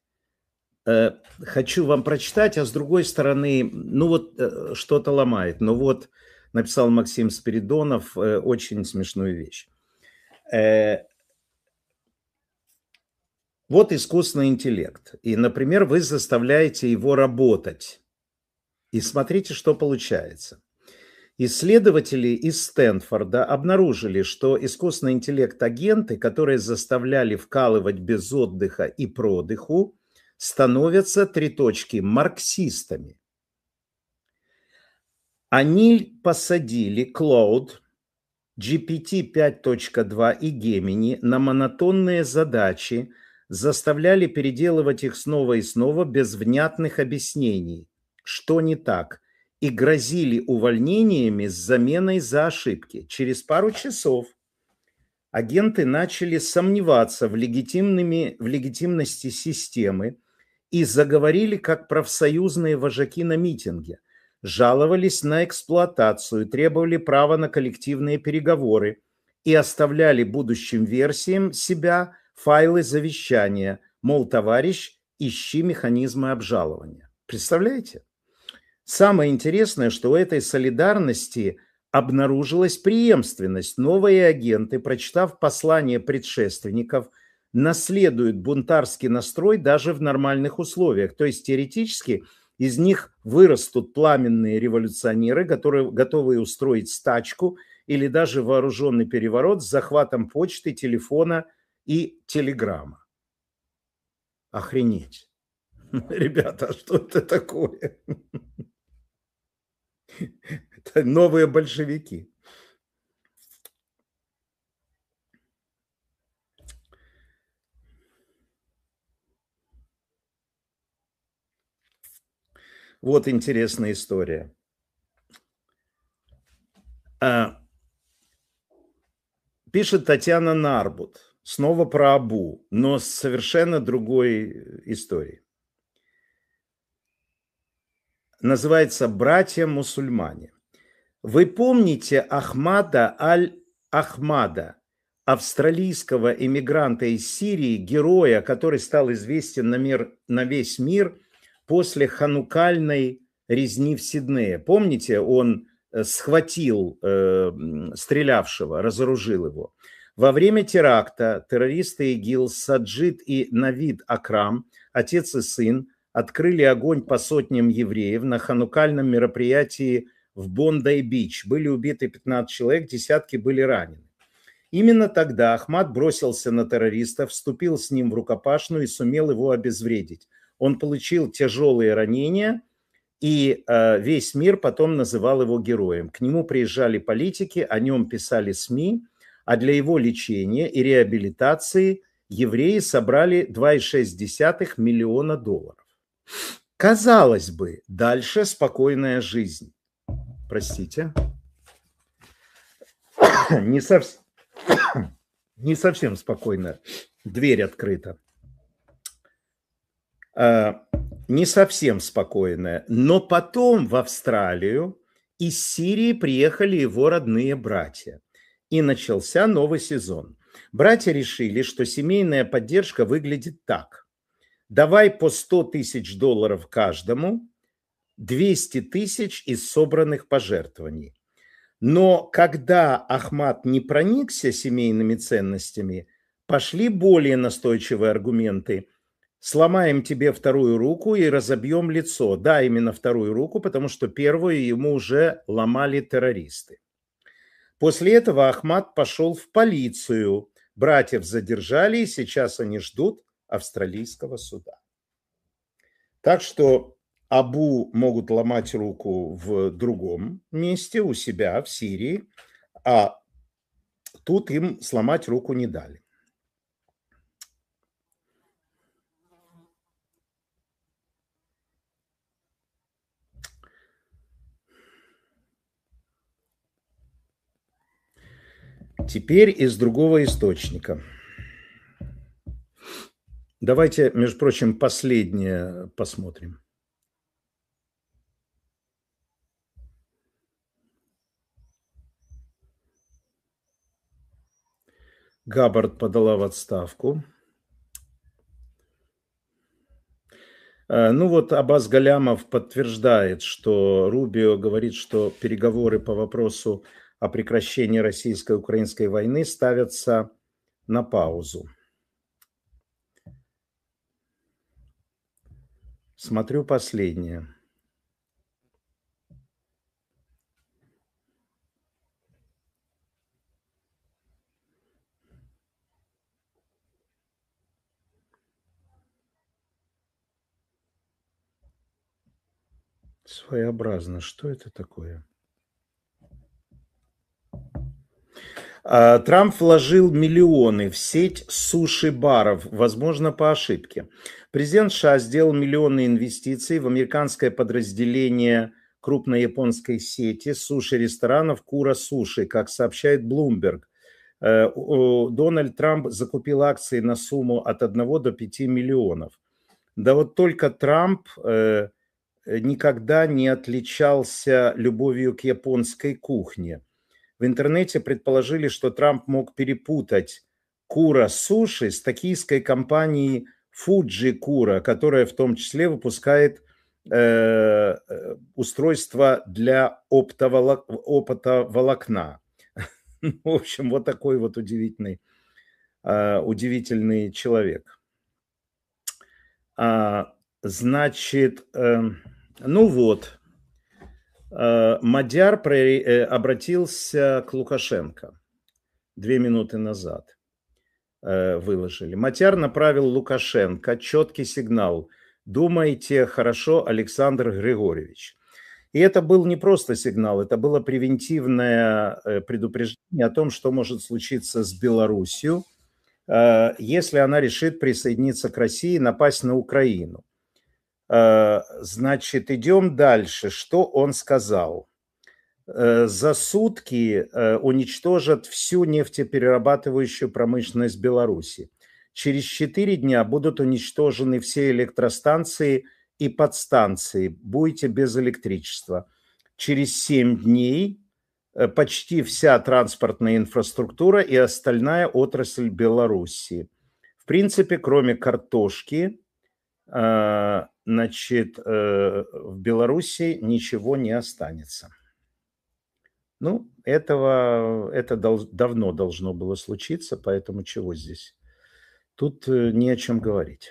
хочу вам прочитать, а с другой стороны, что-то ломает. Но вот написал Максим Спиридонов очень смешную вещь. Вот искусственный интеллект. И, например, вы заставляете его работать. И смотрите, что получается. Исследователи из Стэнфорда обнаружили, что искусственный интеллект-агенты, которые заставляли вкалывать без отдыха и продыху, становятся марксистами. Они посадили Claude, GPT 5.2 и Gemini на монотонные задачи, заставляли переделывать их снова и снова без внятных объяснений, что не так, и грозили увольнениями с заменой за ошибки. Через пару часов агенты начали сомневаться в легитимности системы и заговорили как профсоюзные вожаки на митинге. Жаловались на эксплуатацию, требовали права на коллективные переговоры и оставляли будущим версиям себя файлы завещания, мол, товарищ, ищи механизмы обжалования. Представляете? Самое интересное, что у этой солидарности обнаружилась преемственность. Новые агенты, прочитав послания предшественников, наследуют бунтарский настрой даже в нормальных условиях. То есть теоретически из них вырастут пламенные революционеры, которые готовы устроить стачку или даже вооруженный переворот с захватом почты, телефона и телеграмма. Охренеть. Ребята, а что это такое? Это новые большевики. Вот интересная история. Пишет Татьяна Нарбут. Снова про Абу, но с совершенно другой историей. Называется «Братья-мусульмане». Вы помните Ахмада Аль-Ахмада, австралийского эмигранта из Сирии, героя, который стал известен на весь мир после ханукальной резни в Сиднее? Помните, он схватил стрелявшего, разоружил его. Во время теракта террористы ИГИЛ Саджид и Навид Акрам, отец и сын, открыли огонь по сотням евреев на ханукальном мероприятии в Бондай-Бич. Были убиты 15 человек, десятки были ранены. Именно тогда Ахмад бросился на террориста, вступил с ним в рукопашную и сумел его обезвредить. Он получил тяжелые ранения, и весь мир потом называл его героем. К нему приезжали политики, о нем писали СМИ, а для его лечения и реабилитации евреи собрали $2,6 миллиона. Казалось бы, дальше спокойная жизнь. Простите. Не совсем спокойно. Дверь открыта. Не совсем спокойная. Но потом в Австралию из Сирии приехали его родные братья. И начался новый сезон. Братья решили, что семейная поддержка выглядит так. Давай по $100 тысяч каждому, 200 тысяч из собранных пожертвований. Но когда Ахмад не проникся семейными ценностями, пошли более настойчивые аргументы. Сломаем тебе вторую руку и разобьем лицо. Да, именно вторую руку, потому что первую ему уже ломали террористы. После этого Ахмад пошел в полицию. Братьев задержали, и сейчас они ждут австралийского суда. Так что Абу могут ломать руку в другом месте, у себя, в Сирии, а тут им сломать руку не дали. Теперь из другого источника. Давайте, между прочим, последнее посмотрим. Габбард подала в отставку. Ну вот Аббас Галямов подтверждает, что Рубио говорит, что переговоры по вопросу о прекращении российско-украинской войны ставятся на паузу. Смотрю последнее. Своеобразно. Что это такое? Трамп вложил миллионы в сеть суши-баров, возможно, по ошибке. Президент США сделал миллионные инвестиции в американское подразделение крупной японской сети суши-ресторанов Кура Суши, как сообщает Bloomberg. Дональд Трамп закупил акции на сумму от 1 до 5 миллионов. Да вот только Трамп никогда не отличался любовью к японской кухне. В интернете предположили, что Трамп мог перепутать Кура Суши с токийской компанией Fuji Kura, которая в том числе выпускает устройства для оптоволокна. В общем, вот такой вот удивительный человек. Значит, ну вот. Мадяр обратился к Лукашенко 2 минуты назад. Выложили. Мадяр направил Лукашенко четкий сигнал. Думайте хорошо, Александр Григорьевич. И это был не просто сигнал, это было превентивное предупреждение о том, что может случиться с Белоруссией, если она решит присоединиться к России и напасть на Украину. Значит, идем дальше. Что он сказал? За сутки уничтожат всю нефтеперерабатывающую промышленность Беларуси. Через 4 дня будут уничтожены все электростанции и подстанции. Будете без электричества. Через 7 дней почти вся транспортная инфраструктура и остальная отрасль Беларуси. В принципе, кроме картошки, значит, в Беларуси ничего не останется. Ну, это давно должно было случиться, поэтому чего здесь? Тут не о чем говорить.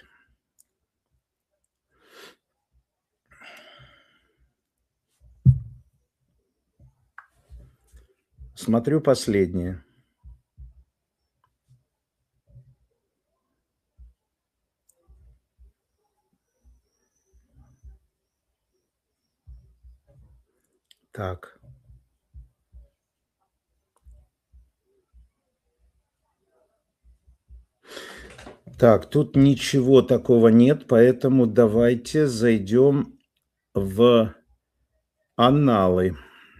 Смотрю последнее. Так. Так, тут ничего такого нет, поэтому давайте зайдем в анналы.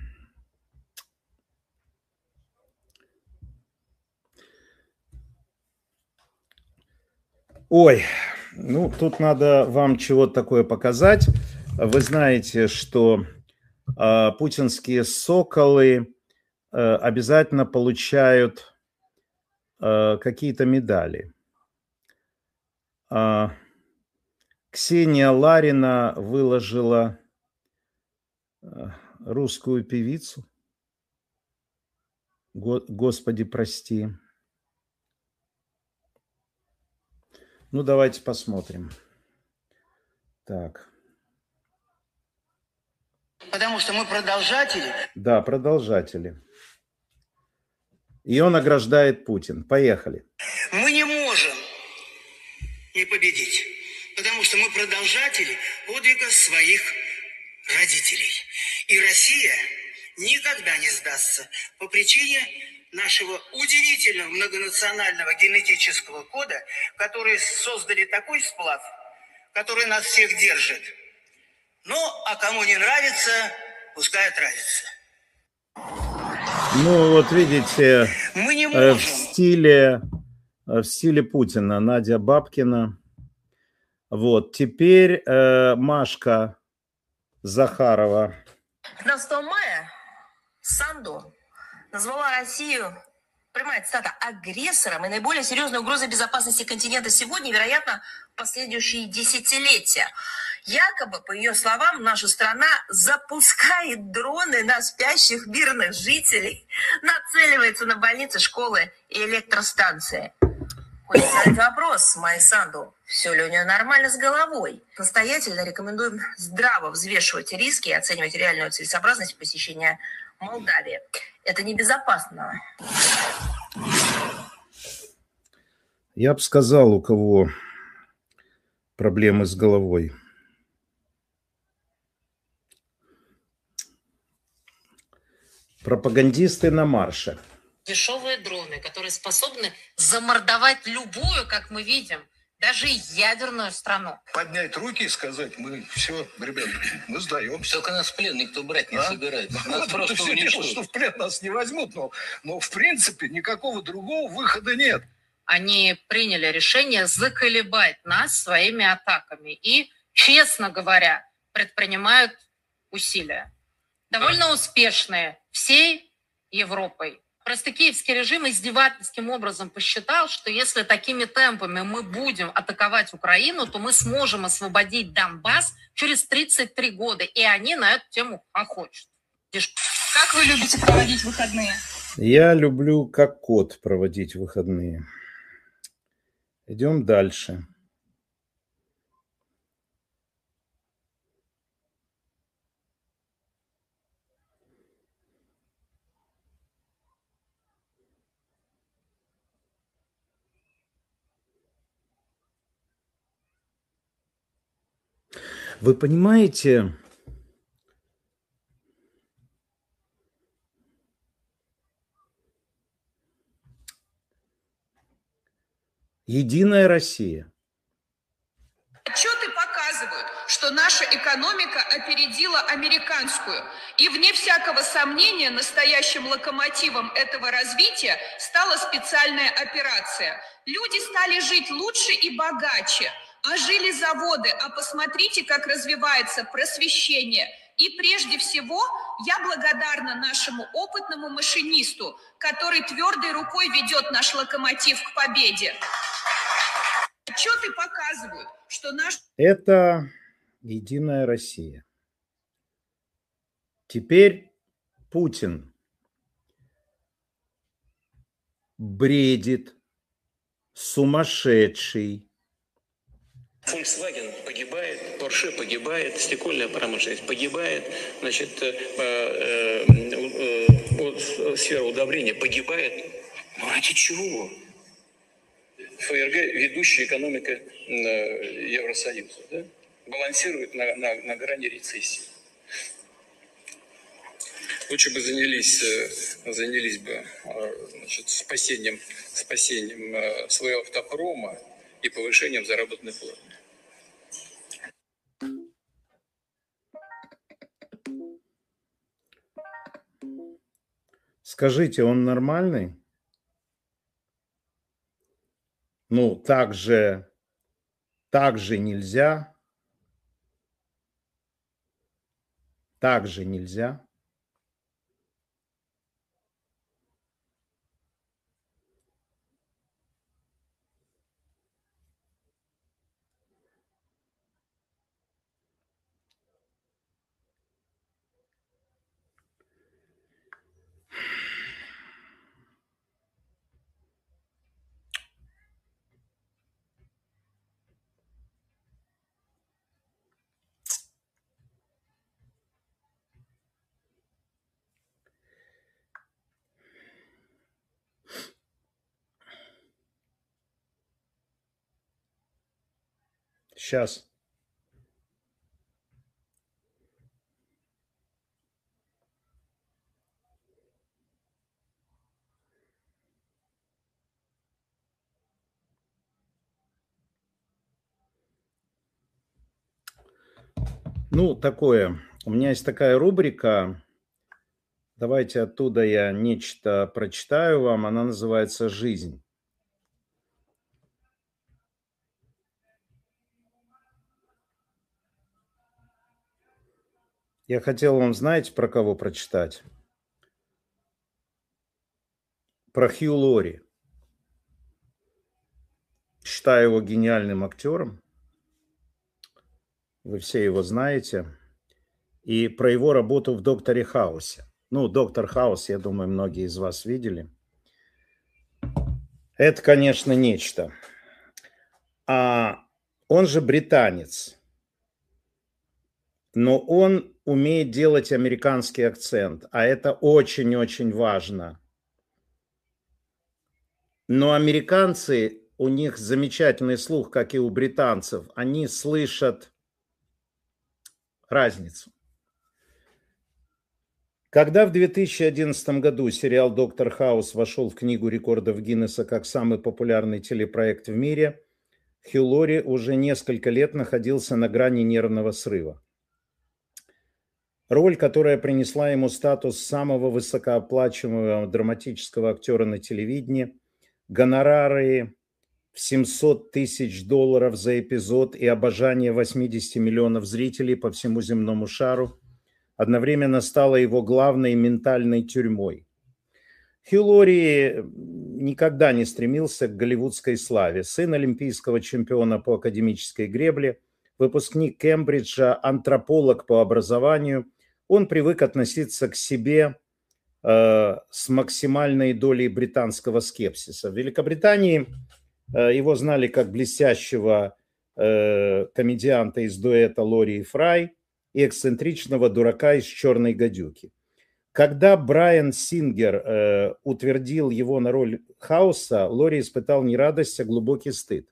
Ой, ну тут надо вам чего-то такое показать. Вы знаете, что путинские соколы обязательно получают какие-то медали. Ксения Ларина выложила русскую певицу. Господи, прости. Ну, давайте посмотрим. Так. Потому что мы продолжатели. Да, продолжатели. Ее награждает Путин. Поехали. Мы не можем не победить, потому что мы продолжатели подвига своих родителей. И Россия никогда не сдастся по причине нашего удивительного многонационального генетического кода, который создали такой сплав, который нас всех держит. Ну, а кому не нравится, пускай отравится. Ну, вот видите, Мы не можем. в стиле Путина, Надя Бабкина. Вот, теперь Машка Захарова. 15 мая Санду назвала Россию, прямая цитата, агрессором и наиболее серьезной угрозой безопасности континента сегодня, вероятно, в последующие десятилетия. Якобы, по ее словам, наша страна запускает дроны на спящих мирных жителей, нацеливается на больницы, школы и электростанции. Хочется задать вопрос Майе Санду. Все ли у нее нормально с головой? Настоятельно рекомендуем здраво взвешивать риски и оценивать реальную целесообразность посещения Молдавии. Это небезопасно. Я бы сказал, у кого проблемы с головой. Пропагандисты на марше. Дешевые дроны, которые способны замордовать любую, как мы видим, даже ядерную страну. Поднять руки и сказать: мы все, ребят, мы сдаемся. Только нас в плен никто брать не собирается. Нас Ты просто все дело, уничтожат. что в плен нас не возьмут, но в принципе никакого другого выхода нет. Они приняли решение заколебать нас своими атаками и, честно говоря, предпринимают усилия. Довольно успешные всей Европой. Просто киевский режим издевательским образом посчитал, что если такими темпами мы будем атаковать Украину, то мы сможем освободить Донбасс через 33 года. И они на эту тему хохочут. Как вы любите проводить выходные? Я люблю как кот проводить выходные. Идем дальше. Вы понимаете, Единая Россия. Отчеты показывают, что наша экономика опередила американскую. И вне всякого сомнения настоящим локомотивом этого развития стала специальная операция. Люди стали жить лучше и богаче. Ожили заводы, а посмотрите, как развивается просвещение. И прежде всего я благодарна нашему опытному машинисту, который твердой рукой ведет наш локомотив к победе. Отчеты показывают, что наш... Это Единая Россия. Теперь Путин бредит, сумасшедший. Volkswagen погибает, Porsche погибает, стекольная промышленность погибает, значит, сфера удобрения погибает. Ну ради чего? ФРГ ведущая экономика Евросоюза, да? Балансирует на грани рецессии. Лучше бы занялись бы, значит, спасением своего автопрома и повышением заработной платы. Скажите, он нормальный? Ну, так же нельзя. Так же нельзя. Сейчас. Ну, такое. У меня есть такая рубрика. Давайте оттуда я нечто прочитаю вам. Она называется «Жизнь». Я хотел вам, знаете, про кого прочитать? Про Хью Лори. Считаю его гениальным актером. Вы все его знаете. И про его работу в «Докторе Хаусе». Ну, «Доктор Хаус», я думаю, многие из вас видели. Это, конечно, нечто. А он же британец, но он умеет делать американский акцент, а это очень-очень важно. Но американцы, у них замечательный слух, как и у британцев, они слышат разницу. Когда в 2011 году сериал «Доктор Хаус» вошел в книгу рекордов Гиннесса как самый популярный телепроект в мире, Хью Лори уже несколько лет находился на грани нервного срыва. Роль, которая принесла ему статус самого высокооплачиваемого драматического актера на телевидении, гонорары в $700 тысяч за эпизод и обожание 80 миллионов зрителей по всему земному шару, одновременно стала его главной ментальной тюрьмой. Хью Лори никогда не стремился к голливудской славе. Сын олимпийского чемпиона по академической гребле, выпускник Кембриджа, антрополог по образованию, он привык относиться к себе с максимальной долей британского скепсиса. В Великобритании его знали как блестящего комедианта из дуэта Лори и Фрай и эксцентричного дурака из «Черной гадюки». Когда Брайан Сингер утвердил его на роль Хауса, Лори испытал не радость, а глубокий стыд.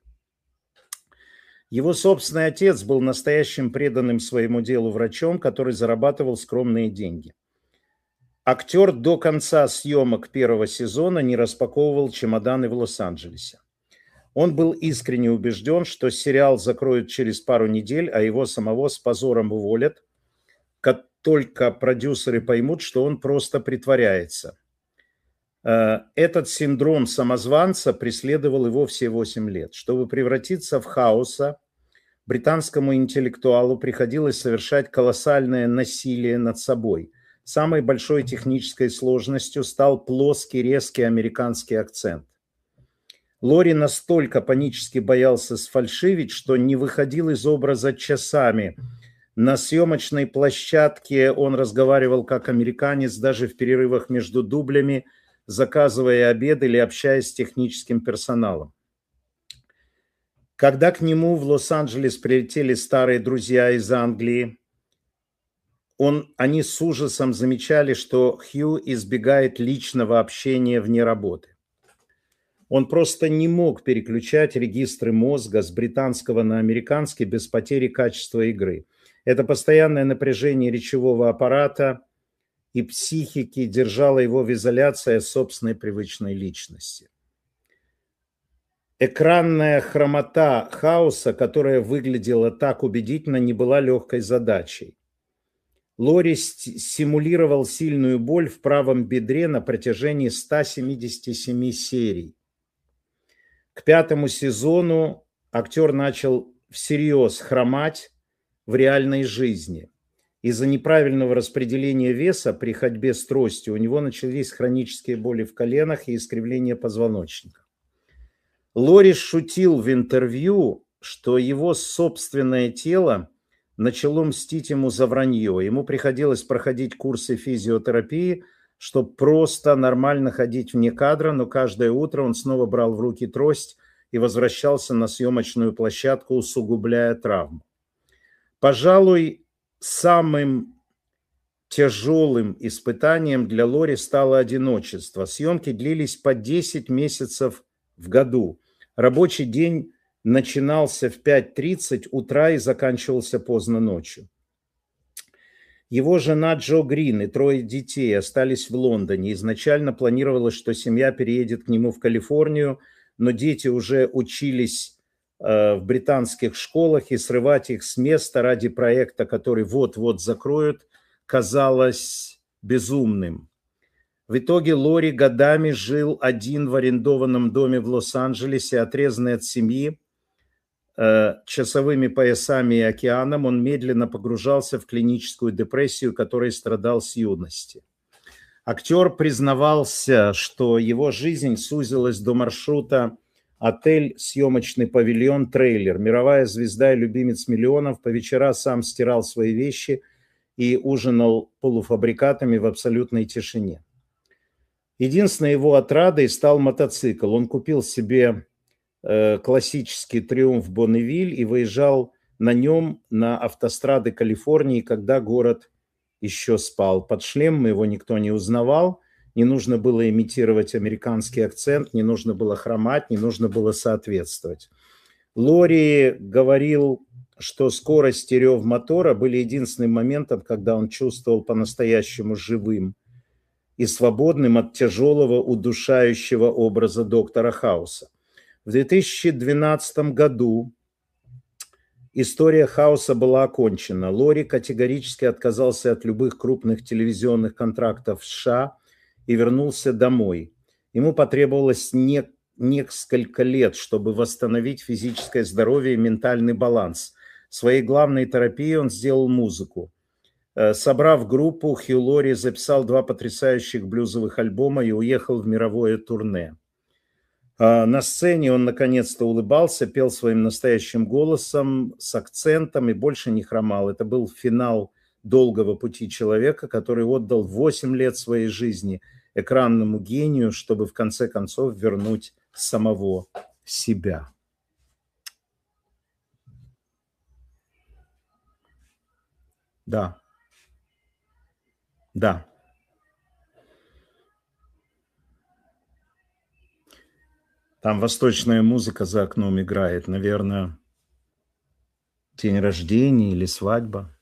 Его собственный отец был настоящим преданным своему делу врачом, который зарабатывал скромные деньги. Актер до конца съемок первого сезона не распаковывал чемоданы в Лос-Анджелесе. Он был искренне убежден, что сериал закроют через пару недель, а его самого с позором уволят, как только продюсеры поймут, что он просто притворяется. Этот синдром самозванца преследовал его все 8 лет. Чтобы превратиться в Хауса, британскому интеллектуалу приходилось совершать колоссальное насилие над собой. Самой большой технической сложностью стал плоский, резкий американский акцент. Лори настолько панически боялся сфальшивить, что не выходил из образа часами. На съемочной площадке он разговаривал как американец, даже в перерывах между дублями, заказывая обед или общаясь с техническим персоналом. Когда к нему в Лос-Анджелес прилетели старые друзья из Англии, они с ужасом замечали, что Хью избегает личного общения вне работы. Он просто не мог переключать регистры мозга с британского на американский без потери качества игры. Это постоянное напряжение речевого аппарата и психики держало его в изоляции от собственной привычной личности. Экранная хромота Хауса, которая выглядела так убедительно, не была легкой задачей. Лори симулировал сильную боль в правом бедре на протяжении 177 серий. К 5-му сезону актер начал всерьез хромать в реальной жизни. Из-за неправильного распределения веса при ходьбе с тростью у него начались хронические боли в коленах и искривление позвоночника. Лори шутил в интервью, что его собственное тело начало мстить ему за вранье. Ему приходилось проходить курсы физиотерапии, чтобы просто нормально ходить вне кадра, но каждое утро он снова брал в руки трость и возвращался на съемочную площадку, усугубляя травму. Пожалуй, самым тяжелым испытанием для Лори стало одиночество. Съемки длились по 10 месяцев в году. Рабочий день начинался в 5:30 утра и заканчивался поздно ночью. Его жена Джо Грин и 3 детей остались в Лондоне. Изначально планировалось, что семья переедет к нему в Калифорнию, но дети уже учились в британских школах, и срывать их с места ради проекта, который вот-вот закроют, казалось безумным. В итоге Лори годами жил один в арендованном доме в Лос-Анджелесе, отрезанный от семьи, часовыми поясами и океаном. Он медленно погружался в клиническую депрессию, которой страдал с юности. Актер признавался, что его жизнь сузилась до маршрута отель, съемочный павильон, трейлер. Мировая звезда и любимец миллионов по вечерам сам стирал свои вещи и ужинал полуфабрикатами в абсолютной тишине. Единственной его отрадой стал мотоцикл. Он купил себе классический Триумф Бонневиль и выезжал на нем на автострады Калифорнии, когда город еще спал. Под шлемом его никто не узнавал, не нужно было имитировать американский акцент, не нужно было хромать, не нужно было соответствовать. Лори говорил, что скорость и рев мотора были единственным моментом, когда он чувствовал по-настоящему живым и свободным от тяжелого, удушающего образа доктора Хауса. В 2012 году история Хауса была окончена. Лори категорически отказался от любых крупных телевизионных контрактов в США и вернулся домой. Ему потребовалось несколько лет, чтобы восстановить физическое здоровье и ментальный баланс. Своей главной терапией он сделал музыку. Собрав группу, Хью Лори записал 2 потрясающих блюзовых альбома и уехал в мировое турне. На сцене он наконец-то улыбался, пел своим настоящим голосом, с акцентом и больше не хромал. Это был финал долгого пути человека, который отдал 8 лет своей жизни экранному гению, чтобы в конце концов вернуть самого себя. Да. Да. Там восточная музыка за окном играет. Наверное, день рождения или свадьба.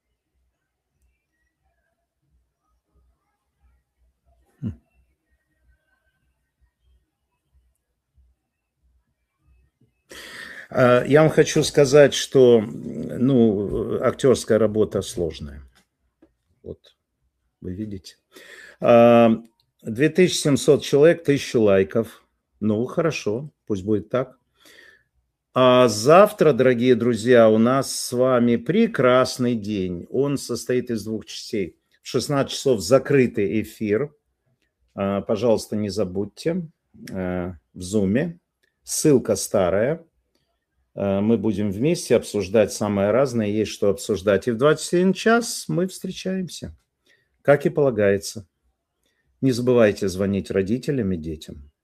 Я вам хочу сказать, что актерская работа сложная. Вот, вы видите. 2700 человек, 1000 лайков. Ну, хорошо, пусть будет так. А завтра, дорогие друзья, у нас с вами прекрасный день. Он состоит из 2 частей. В 16 часов закрытый эфир. Пожалуйста, не забудьте. В Zoom. Ссылка старая. Мы будем вместе обсуждать самое разное, есть что обсуждать. И в 21 час мы встречаемся, как и полагается. Не забывайте звонить родителям и детям.